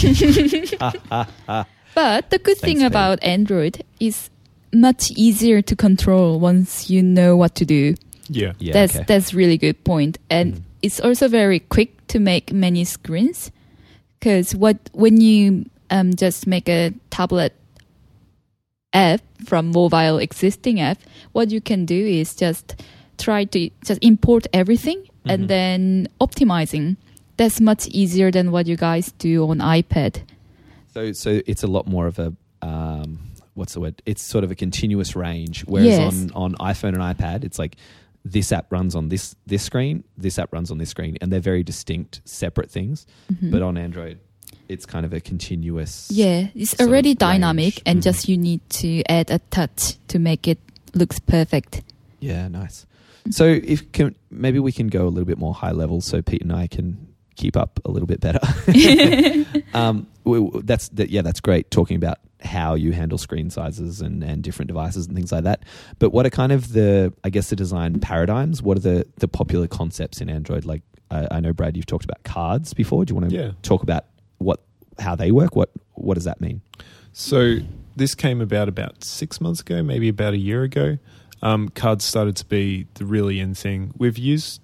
D: But the good
A: Thanks,
D: thing
A: Pete.
D: about Android is much easier to control once you know what to do.
B: Yeah.
A: Yeah,
D: That's really good point. And
A: Mm.
D: it's also very quick to make many screens because when you just make a tablet app from mobile existing app, what you can do is just try to just import everything
A: Mhm.
D: and then optimizing. That's much easier than what you guys do on iPad.
A: So it's a lot more of a what's the word? It's sort of a continuous range. Whereas
D: Yes.
A: on iPhone and iPad, it's like this app runs on this screen, this app runs on this screen, and they're very distinct, separate things.
D: Mhm.
A: But on Android, it's kind of a continuous.
D: Yeah, it's
A: sort of
D: already dynamic
A: range.
D: and
A: Mhm.
D: just you need to add a touch to make it looks perfect.
A: Yeah, nice. So maybe we can go a little bit more high level, so Pete and I can keep up a little bit better. That's great talking about how you handle screen sizes and different devices and things like that. But what are kind of the design paradigms? What are the popular concepts in Android? Like I know, Brad, you've talked about cards before. Do you want to talk about how they work? What does that mean?
B: So this came about 6 months ago, maybe about a year ago. Cards started to be the really in thing. We've used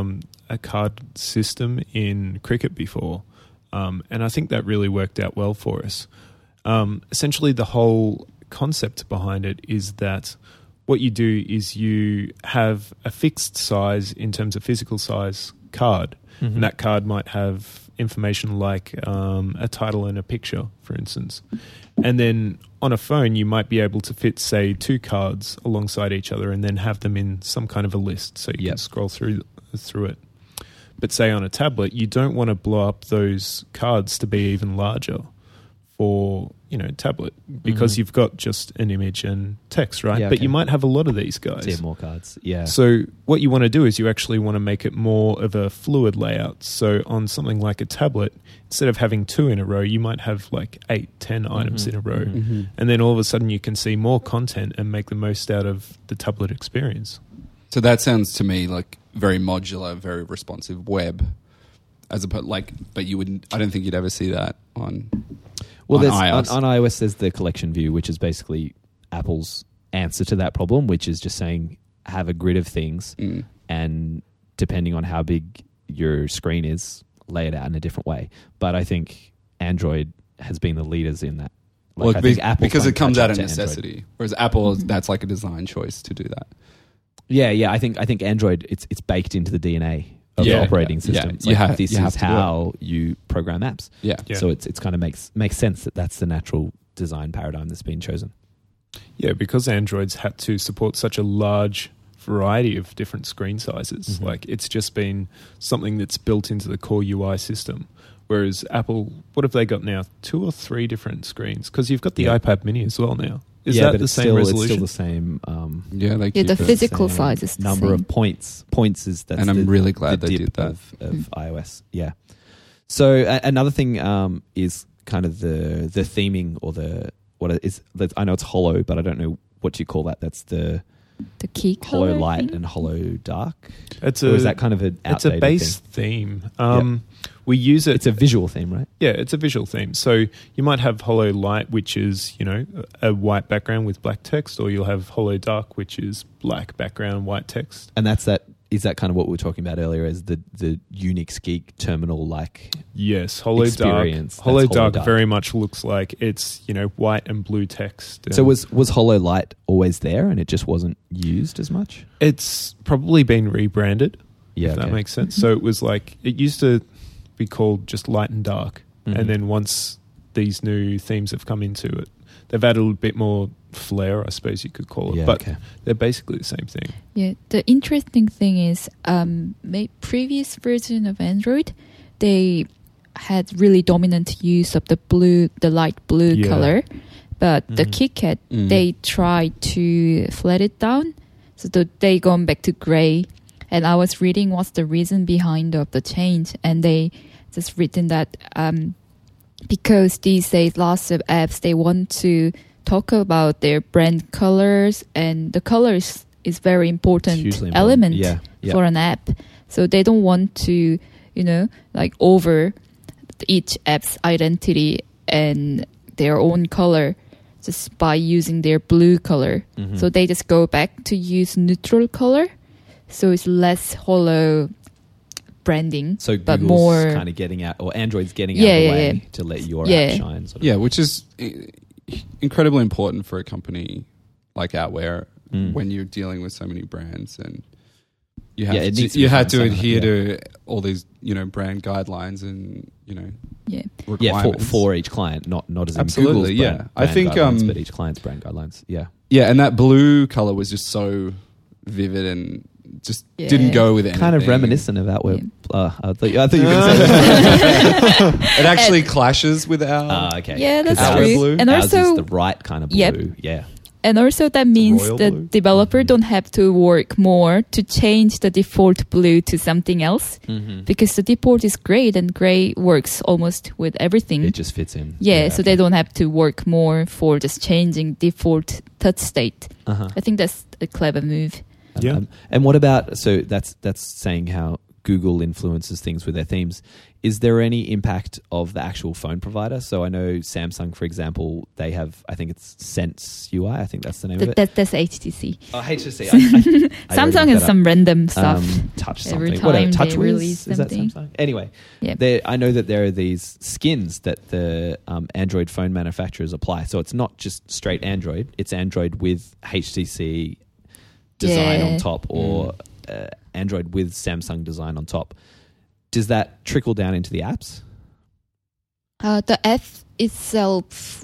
B: a card system in cricket before, and I think that really worked out well for us. Essentially, the whole concept behind it is that what you do is you have a fixed size in terms of physical size card,
A: Mm-hmm.
B: and that card might have information like a title and a picture, for instance. And then on a phone, you might be able to fit, say, 2 cards alongside each other and then have them in some kind of a list so you can scroll through it. But say on a tablet, you don't want to blow up those cards to be even larger for, tablet because you've got just an image and text, right?
A: Yeah,
B: But
A: okay.
B: you might have a lot of these guys.
A: Yeah, more cards. Yeah.
B: So what you want to do is you actually want to make it more of a fluid layout. So on something like a tablet, instead of having 2 in a row, you might have like 8, 10 items in a row.
A: Mhm.
C: Mm-hmm.
B: And then all of a sudden you can see more content and make the most out of the tablet experience.
C: So that sounds to me like very modular, very responsive web, as opposed but you wouldn't. I don't think you'd ever see that on.
A: Well,
C: on iOS.
A: on iOS, there's the collection view, which is basically Apple's answer to that problem, which is just saying have a grid of things,
C: Mm.
A: and depending on how big your screen is, lay it out in a different way. But I think Android has been the leaders in that.
C: Well,
A: I think Apple's
C: because
A: trying
C: it
A: to
C: comes
A: catch
C: out
A: up
C: of
A: to Android.
C: necessity, whereas Apple, that's like a design choice to do that.
A: Yeah. I think Android, it's baked into the DNA of the
C: Yeah,
A: operating
C: yeah,
A: system.
C: yeah.
A: It's
C: You
A: like,
C: have-
A: this
C: you have
A: is
C: to do it.
A: how you program apps.
C: Yeah.
B: Yeah.
A: So it's kind of makes sense that that's the natural design paradigm that's been chosen.
B: Yeah, because Android's had to support such a large variety of different screen sizes.
A: Mhm.
B: Like it's just been something that's built into the core UI system. Whereas Apple, what have they got now? 2 or 3 different screens? Because you've got the
A: Yeah.
B: iPad mini as well now. Is
A: yeah,
B: that
A: but
B: the
A: it's
B: same
A: still,
B: resolution?
A: It's still the same.
C: Yeah, they
D: Yeah,
C: keep
D: the
C: it.
D: physical
A: same
D: size is the
A: number
D: same.
A: of points. Points is that's
C: And I'm really glad
A: the
C: they
A: dip
C: did that.
A: of iOS. Yeah. So another thing is kind of the theming or the what it is. I know it's hollow, but I don't know what you call that. That's the
D: the key
A: Hollow
D: color
A: Light
D: thing?
A: and Hollow Dark?
B: It's
A: Or is that kind of an
B: it's a
A: outdated
B: base
A: thing?
B: theme. We use it.
A: It's a visual theme, right?
B: Yeah, it's a visual theme. So you might have Hollow Light, which is, a white background with black text, or you'll have Hollow Dark, which is black background, white text.
A: And is that kind of what we were talking about earlier as the Unix Geek terminal like
B: Yes, Hollow
A: experience?
B: Dark. Hollow
A: That's
B: Dark very much looks like it's, white and blue text.
A: So was Hollow Light always there and it just wasn't used as much?
B: It's probably been rebranded,
A: Yeah,
B: if that
A: okay.
B: makes sense. So it was like, it used to be called just Light and Dark.
A: Mhm.
B: And then once these new themes have come into it, they've added a bit more flair, I suppose you could call it.
A: Yeah,
B: but
A: okay.
B: they're basically the same thing.
D: Yeah, the interesting thing is, previous version of Android, they had really dominant use of the light blue
B: Yeah.
D: color, but the
A: Mhm.
D: KitKat
C: Mm.
D: they tried to flat it down, so they gone back to gray. And I was reading what's the reason behind of the change, and they just written that because these days lots of apps they want to talk about their brand colors, and the colors is very important
A: It's hugely important.
D: element
A: Yeah, yeah.
D: for an app. So they don't want to, like over each app's identity and their own color just by using their blue color.
A: Mhm.
D: So they just go back to use neutral color. So it's less hollow branding,
A: So
D: but
A: Google's
D: more
A: kind of getting out, or Android's getting
D: Yeah,
A: out of the
D: yeah,
A: way
D: yeah.
A: to let your
D: Yeah.
A: app shine. Sort of.
C: Yeah, which is incredibly important for a company like Outwear
A: Mm.
C: when you're dealing with so many brands, and you have
A: Yeah, it needs to
C: you
A: be
C: had
A: front
C: to
A: and center,
C: adhere to all these brand guidelines and
A: Yeah,
C: requirements.
A: for each client, not as in
C: Absolutely,
A: Google's
C: yeah.
A: brand
C: I think,
A: guidelines, but each client's brand guidelines. Yeah,
C: Yeah, and that blue color was just so vivid and just
D: Yeah.
C: didn't go with anything.
A: kind of reminiscent of that.
D: Yeah.
A: I thought you were going to say that.
C: It actually clashes with our.
A: Okay.
D: Yeah, that's
A: 'Cause
C: true.
A: ours-
C: Blue.
D: And
A: ours
D: also-
A: is the right kind of blue.
D: Yep.
A: Yeah.
D: And also that means
B: royal
D: the
B: blue?
D: developer don't have to work more to change the default blue to something else,
A: Mm-hmm.
D: because the default is gray and gray works almost with everything.
A: It just fits in.
D: Yeah, so
A: okay.
D: they don't have to work more for just changing default touch state.
A: Uh-huh.
D: I think that's a clever move.
B: Yeah.
A: And what about, so that's saying how Google influences things with their themes. Is there any impact of the actual phone provider? So I know Samsung, for example, they have, I think it's Sense UI. I think that's the name of it.
D: That's HTC.
A: Oh, HTC. I
D: Samsung has some random stuff.
A: Touch
D: every
A: something. Whatever.
D: time they
A: TouchWiz?
D: release
A: Is that
D: something.
A: Samsung? Anyway,
D: Yeah.
A: I know that there are these skins that the Android phone manufacturers apply. So it's not just straight Android. It's Android with HTC design
D: Yeah.
A: on top, or Android with Samsung design on top. Does that trickle down into the apps?
D: The app itself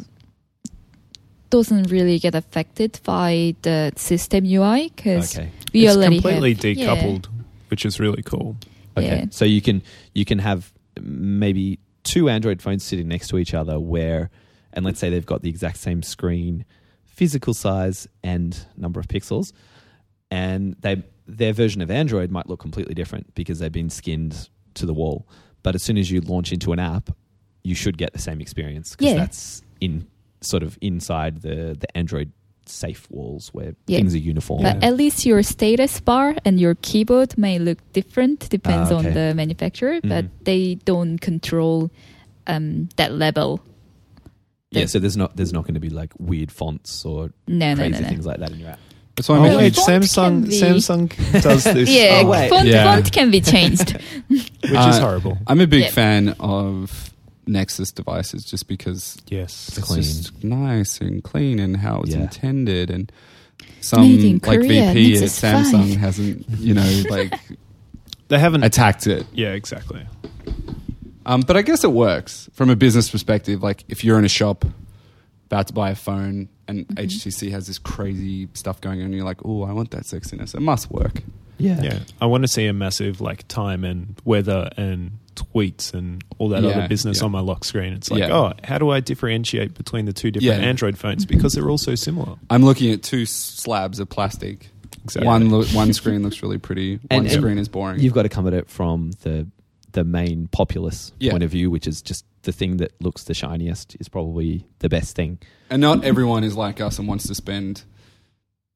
D: doesn't really get affected by the system UI because
A: Okay.
D: we
B: it's
D: already
B: completely
D: have,
B: decoupled, which is really cool.
A: Okay.
D: Yeah.
A: So you can have maybe two Android phones sitting next to each other where, and let's say they've got the exact same screen, physical size and number of pixels, and their version of Android might look completely different because they've been skinned to the wall. But as soon as you launch into an app, you should get the same experience because
D: Yeah.
A: that's in sort of inside the Android safe walls where
D: Yeah.
A: things are uniform.
D: But at least your status bar and your keyboard may look different, depends
A: okay.
D: on the manufacturer, but they don't control that level.
A: Yeah, so there's not going to be like weird fonts or
D: No,
A: crazy
D: no, no.
A: things like that in your app.
C: That's why
B: Oh,
C: I'm
D: No,
B: wait,
D: font can be-
B: Samsung does this.
D: Yeah,
A: Oh, wait.
D: font,
C: Yeah.
D: font can be changed.
B: Which is horrible.
C: I'm a big
D: Yeah.
C: fan of Nexus devices just because
B: Yes.
C: it's
A: clean.
C: just nice and clean and how it's
A: Yeah.
C: intended, and some
D: Made in
C: like
D: Korea,
C: VP at
D: Nexus
C: Samsung
D: 5.
C: hasn't like
B: They haven't.
C: attacked it.
B: Yeah, exactly.
C: But I guess it works from a business perspective. Like if you're in a shop about to buy a phone and HTC has this crazy stuff going on, and you're like, oh, I want that sexiness. It must work.
B: Yeah. I want to see a massive like time and weather and tweets and all that
C: Yeah,
B: other business
C: yeah.
B: on my lock screen. It's like,
C: Yeah.
B: oh, how do I differentiate between the two different
C: Yeah.
B: Android phones because they're all so similar?
C: I'm looking at two slabs of plastic.
B: Exactly.
C: One screen looks really pretty.
A: And-
C: One
A: and
C: screen is boring.
A: You've got to come at it from the main populace
C: Yeah.
A: point of view, which is just the thing that looks the shiniest is probably the best thing.
C: And not everyone is like us and wants to spend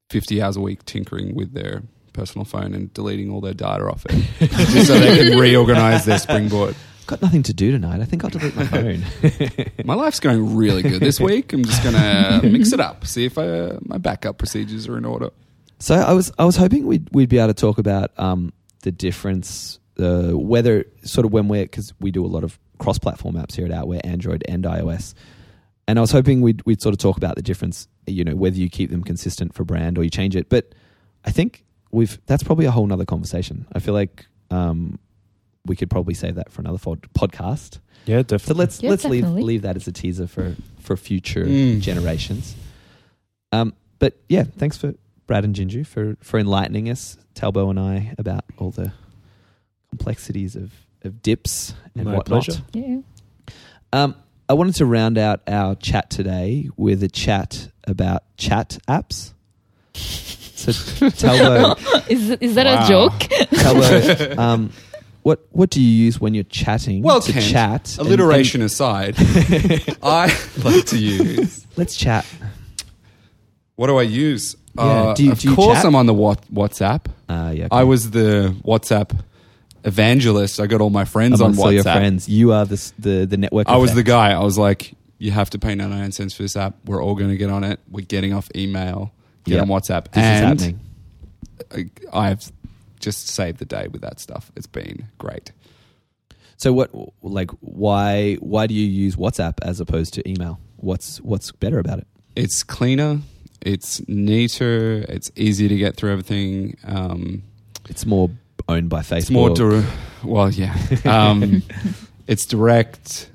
C: 50 hours a week tinkering with their personal phone and deleting all their data off it, just so they can reorganize their Springboard.
A: Got nothing to do tonight. I think I'll delete my phone.
C: My life's going really good this week. I'm just going to mix it up, see if my backup procedures are in order.
A: So I was hoping we'd be able to talk about the difference, whether sort of when because we do a lot of cross-platform apps here at Outwear, Android and iOS, and I was hoping we'd sort of talk about the difference, whether you keep them consistent for brand or you change it. But I think that's probably a whole nother conversation. I feel like we could probably save that for another podcast.
B: Yeah, definitely.
A: So let's leave that as a teaser for future generations. But yeah, thanks for Brad and Jinju for enlightening us, Talbot and I, about all the complexities of dips and
B: My
A: whatnot.
B: pleasure.
D: Yeah.
A: I wanted to round out our chat today with a chat about chat apps. So Talbot,
D: Is that
C: Wow.
D: a joke?
A: Talbot, what do you use when you're chatting?
C: Well,
A: to
C: Kent,
A: chat.
C: alliteration aside, I like to use...
A: Let's chat.
C: What do I use?
A: Yeah, do you
C: of course
A: chat?
C: I'm on the WhatsApp.
A: Yeah, okay.
C: I was the WhatsApp evangelist. I got all my friends on
A: Amongst all
C: WhatsApp.
A: your friends. You are the network.
C: I was the
A: effect.
C: guy. I was like, you have to pay 99 cents for this app. We're all going to get on it. We're getting off email. Get
A: Yep.
C: on WhatsApp.
A: This is
C: and
A: happening.
C: I've just saved the day with that stuff. It's been great.
A: So why do you use WhatsApp as opposed to email? What's better about it?
C: It's cleaner. It's neater. It's easier to get through everything.
A: It's more owned by Facebook.
C: It's more well, yeah. It's direct.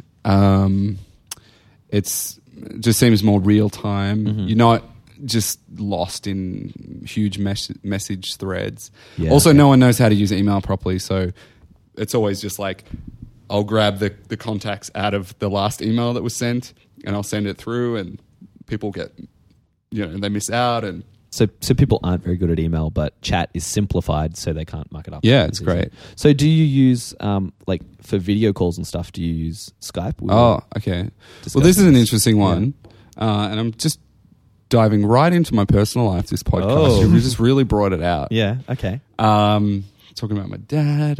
C: It just seems more real time.
A: Mhm.
C: You're not just lost in huge message threads.
A: Yeah,
C: also,
A: okay.
C: no one knows how to use email properly, so it's always just like I'll grab the contacts out of the last email that was sent and I'll send it through, and people get they miss out. And
A: So people aren't very good at email, but chat is simplified so they can't muck it up.
C: yeah, it's great.
A: So do you use for video calls and stuff? Do you use Skype? We
C: Oh,
A: were
C: okay. Well,
A: discussing
C: this is an interesting one, and I'm just diving right into my personal life. This podcast,
A: Oh.
C: you just really brought it out.
A: Yeah. Okay.
C: Talking about my dad.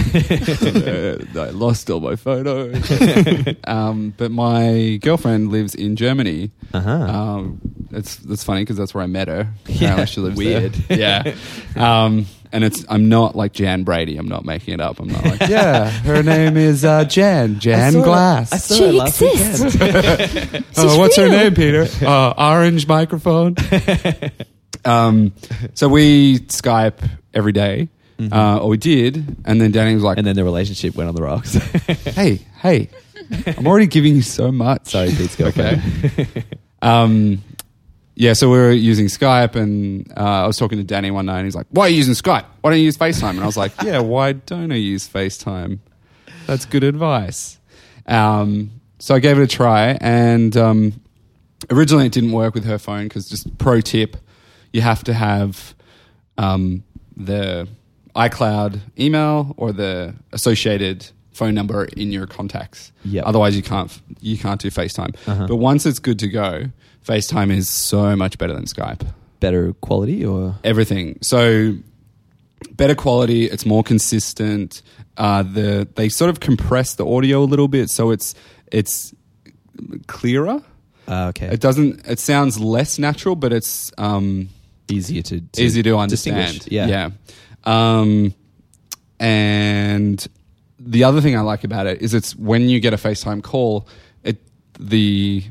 C: I lost all my photos. But my girlfriend lives in Germany. That's funny because that's where I met her. Apparently she lives
A: weird.
C: there. Yeah. And I'm not like Jan Brady. I'm not making it up. I'm not like, yeah, her name is Jan Glass.
A: I saw
D: She
A: her last
D: exists.
A: weekend.
C: Oh, what's her
D: real.
C: name, Peter? Orange microphone. So we Skype every day. Or we did, and then Danny was like,
A: And then the relationship went on the rocks.
C: hey, I'm already giving you so much.
A: Sorry, Pete's girlfriend.
C: Okay. Yeah, so we were using Skype, and I was talking to Danny one night, and he's like, why are you using Skype? Why don't you use FaceTime? And I was like, yeah, why don't I use FaceTime? That's good advice. So I gave it a try, and originally it didn't work with her phone, because just pro tip, you have to have the iCloud email or the associated phone number in your contacts.
A: Yep.
C: Otherwise, you can't do FaceTime.
A: Uh-huh.
C: But once it's good to go, FaceTime is so much better than Skype.
A: Better quality or
C: Everything. So better quality. It's more consistent. They sort of compress the audio a little bit, so it's clearer.
A: okay.
C: It sounds less natural, but it's
A: Easier to
C: easy to understand.
A: distinguish. Yeah.
C: And the other thing I like about it is it's when you get a FaceTime call, the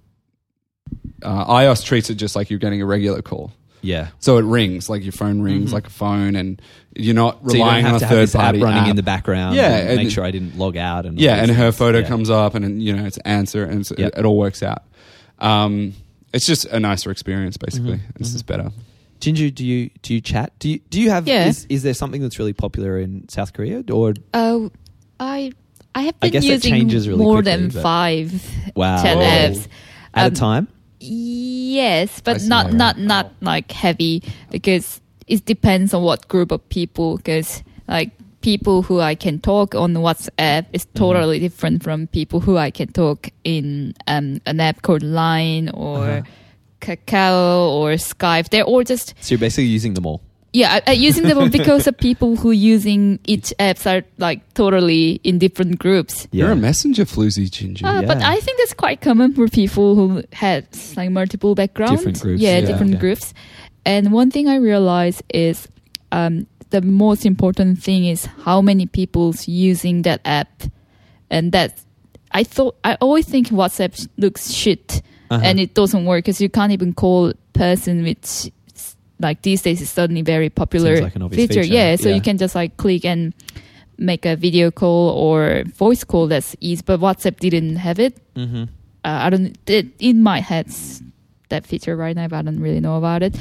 C: iOS treats it just like you're getting a regular call.
A: Yeah.
C: So it rings, like your phone rings like a phone, and you're not
A: So you don't
C: relying
A: have
C: on a
A: to have
C: third
A: this app
C: party
A: running
C: app.
A: in the background.
C: Yeah,
A: and
C: and-
A: make sure I didn't log out. And all
C: Yeah,
A: these
C: and her
A: things.
C: photo
A: Yeah.
C: comes up, and it's answer, and
A: Yep.
C: it all works out. It's just a nicer experience, basically.
A: Mhm,
C: It's just better.
A: Jinju, do you chat? Do you have?
D: Yeah.
A: Is there something that's really popular in South Korea? Or
D: I have
A: I
D: been
A: guess that changes
D: using
A: really
D: more
A: quickly,
D: than
A: but-
D: 5
A: wow,
D: chat apps.
A: at a
D: Um,
A: time?
D: Yes,
A: I
D: but
A: see.
D: not like heavy, because it depends on what group of people. Because like people who I can talk on WhatsApp is totally different from people who I can talk in an app called Line or Kakao or Skype. They're all just
A: So you're basically using them all.
D: using them because the people who using each apps are like totally in different groups.
C: You're a messenger floozy, Ginger.
D: But I think that's quite common for people who had like multiple backgrounds.
A: Different groups.
D: Yeah,
A: Yeah.
D: different
A: Yeah.
D: groups. And one thing I realized is the most important thing is how many people's using that app. And that's, I always think WhatsApp looks shit and it doesn't work because you can't even call person, which like these days is suddenly very popular
A: Seems like an obvious feature.
D: Yeah, so
A: Yeah.
D: you can just like click and make a video call or voice call. That's easy, but WhatsApp didn't have it.
A: Mm-hmm.
D: I don't. It might have that feature right now, but I don't really know about it.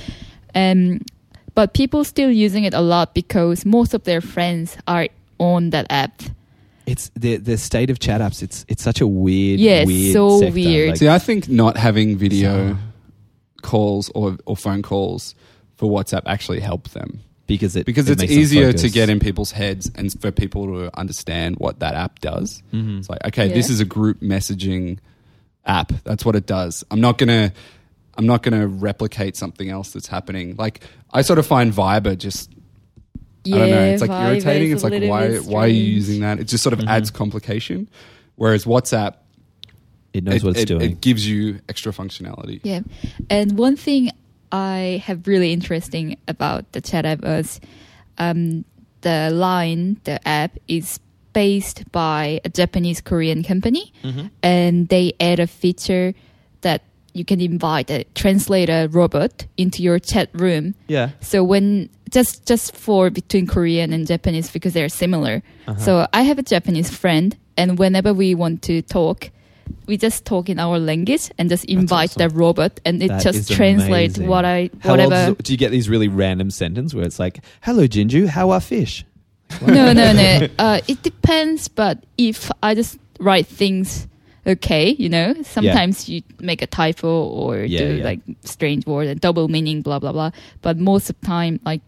D: But people still using it a lot because most of their friends are on that app.
A: It's the state of chat apps. It's such a weird,
D: Yeah, it's
A: weird
D: so
A: sector.
D: weird.
A: Like,
C: See, I think not having video
A: So-
C: calls or phone calls for WhatsApp actually help them.
A: because
C: Because
A: it
C: it's
A: makes them
C: easier to
A: focus.
C: get in people's heads and for people to understand what that app does.
A: Mhm.
C: It's like, okay,
D: Yeah.
C: this is a group messaging app. That's what it does. I'm not gonna replicate something else that's happening. Like, I sort of find Viber just, I don't know, it's like
D: Viber
C: irritating.
D: is
C: It's
D: a
C: like,
D: little
C: why
D: bit
C: are you
D: strange.
C: using that? It just sort of adds complication. Whereas WhatsApp,
A: It knows what it's doing.
C: It gives you extra functionality.
D: Yeah, and one thing I have really interesting about the chat app is the Line, the app is based by a Japanese Korean company, and they add a feature that you can invite a translator robot into your chat room.
A: yeah.
D: So when just for between Korean and Japanese because they're similar. So I have a Japanese friend, and whenever we want to talk, we just talk in our language and just invite
A: awesome.
D: the robot, and it
A: That
D: just
A: is
D: translates
A: amazing. How
D: whatever.
A: old is it? Do you get these really random sentence where it's like, "Hello, Jinju, how are fish?"
D: No. It depends, but if I just write things okay, sometimes you make a typo or do like strange word and double meaning, blah blah blah. But most of the time, like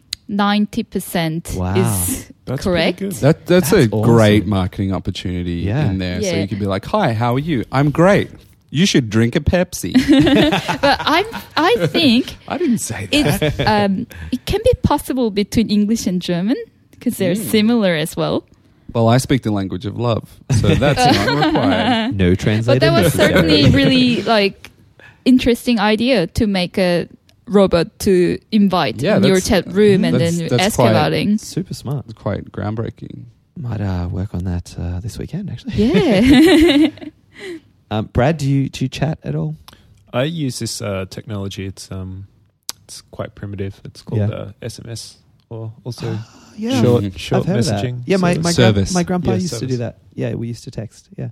D: 90%
A: Wow.
D: is
B: That's
D: correct.
B: pretty good.
C: That's a
A: awesome.
C: great marketing opportunity
A: Yeah.
C: in there. So
D: Yeah.
C: you could be like, "Hi, how are you? I'm great. You should drink a Pepsi."
D: But I think
C: I didn't say that.
D: it's it can be possible between English and German because they're similar as well.
C: Well, I speak the language of love, so that's not required.
A: No translator.
D: But that was
A: necessary.
D: certainly really like interesting idea to make a robot to invite
C: Yeah,
D: in your
C: that's-
D: chat room and
C: that's-
D: then you
C: that's
D: ask
C: quite-
D: about it.
A: super smart.
C: It's quite groundbreaking.
A: Might work on that this weekend. Actually,
D: Yeah.
A: Brad, do you chat at all?
B: I use this technology. It's quite primitive. It's called
A: Yeah.
B: SMS, or also
A: Yeah,
B: short
A: I've heard of that.
B: messaging.
A: Yeah, my
C: Service.
A: my grandpa
B: Yeah,
A: used to do
B: service.
A: that. Yeah, we used to text. Yeah.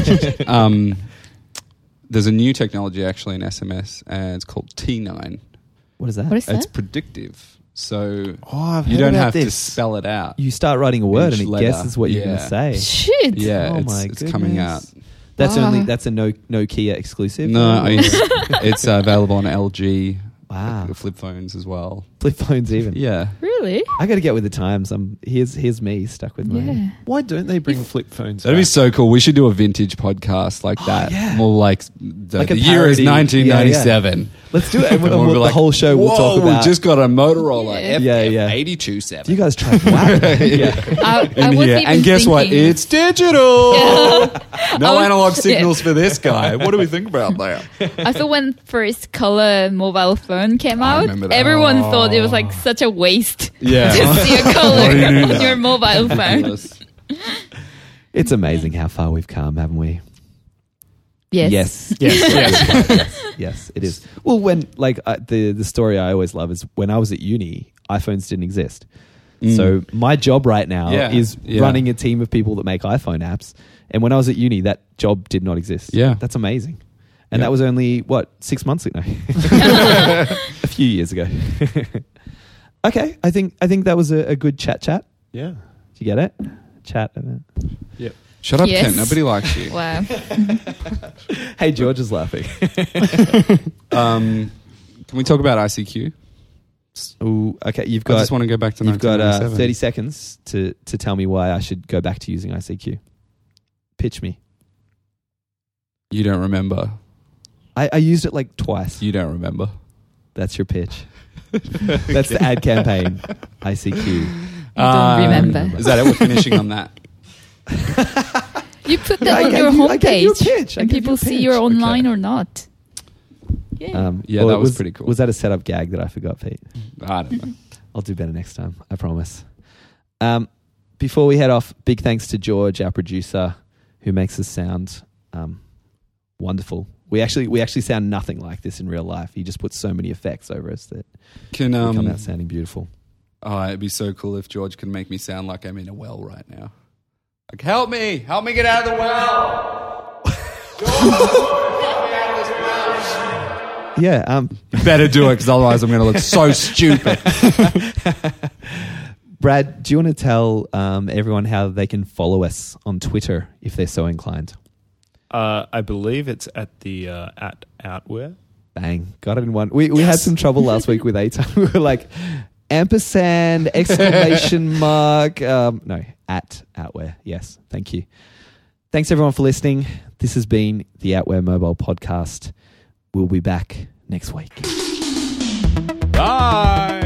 C: There's a new technology actually in SMS, and it's called T9.
A: What is that?
D: What is
C: It's
D: that?
C: predictive, so
A: Oh, I've
C: you
A: heard
C: don't
A: about
C: have to
A: this.
C: spell it out.
A: You start writing a word
C: Each
A: and it
C: letter.
A: guesses what you're going
C: Yeah.
A: to say.
D: Shit.
C: Yeah,
A: Oh my
C: it's coming out.
A: goodness. That's
D: Wow.
A: that's a Nokia exclusive.
C: No,
A: Or-
C: it's available on LG.
A: Wow.
C: The flip phones as well.
A: Flip phones even.
C: Yeah.
D: Really?
A: I got to get with the times. Here's me stuck with my.
D: Yeah.
B: Why don't they bring flip phones?
C: That'd be
B: back?
C: so cool. We should do a vintage podcast like that.
A: yeah.
C: More like the,
A: Like a
C: the year is
A: parody.
C: 1997.
A: Let's do it. And
C: And we'll
A: we'll,
C: be
A: the
C: like,
A: whole show we'll
C: Whoa,
A: talk about.
C: we just got a Motorola
D: Yeah.
A: Yeah.
C: 82.7.
A: Do you guys try that? Yeah.
D: I
C: in
D: was
C: here.
D: even
C: And guess what?
D: thinking-
C: It's digital. No
D: I was-
C: analog signals for this guy. What do we think about that?
D: I thought when first color mobile phone came
C: I
D: out,
C: remember that.
D: everyone thought it was like such a waste
C: Yeah.
D: to see a color
C: Why do you need
D: on
C: that?
D: your mobile phone.
A: It's amazing how far we've come, haven't we?
D: Yes.
A: Yes.
B: Yes.
A: Yes, it is. Well, when the story I always love is when I was at uni, iPhones didn't exist. So my job right now
C: Yeah,
A: is
C: yeah.
A: running a team of people that make iPhone apps. And when I was at uni, that job did not exist.
C: Yeah.
A: That's amazing. And
C: Yeah.
A: that was only, 6 months ago? A few years ago. Okay, I think that was a good chat. Did
B: Yeah.
A: you get it? Chat.
B: Yep.
C: Shut up,
D: Yes.
C: Kent. Nobody likes you.
D: Wow.
A: Hey, George is laughing.
C: Can we talk about ICQ?
A: Ooh, okay,
C: I just want to go back to
A: you've got
C: 1997.
A: 30 seconds to tell me why I should go back to using ICQ. Pitch me.
C: You don't remember.
A: I used it like twice.
C: You don't remember.
A: That's your pitch. That's the ad campaign. ICQ.
D: I don't remember.
C: Is that it? We're finishing on that.
D: You put
A: Yeah,
D: that on your
A: I gave you a
D: homepage,
A: pitch. I
D: and
A: gave you
D: people
A: a
D: see
A: pitch.
D: you're online
C: Okay.
D: or not. Yeah.
C: Yeah, that was pretty cool.
A: Was that a setup gag that I forgot, Pete?
C: I don't know.
A: I'll do better next time. I promise. Before we head off, big thanks to George, our producer, who makes us sound wonderful. We actually sound nothing like this in real life. He just puts so many effects over us that
C: Can
A: we come out sounding beautiful.
C: Oh, it'd be so cool if George can make me sound like I'm in a well right now. Like, help me get out of the well. George, help me out of this well.
A: Yeah.
C: You better do it, because otherwise I'm going to look so stupid.
A: Brad, do you want to tell everyone how they can follow us on Twitter if they're so inclined?
B: I believe it's at the at Outwear.
A: Bang. Got it in one. We had some trouble last week with A-Time. We were like, ampersand, exclamation mark. No, at Outwear. Yes, thank you. Thanks everyone for listening. This has been the Outwear Mobile Podcast. We'll be back next week.
C: Bye.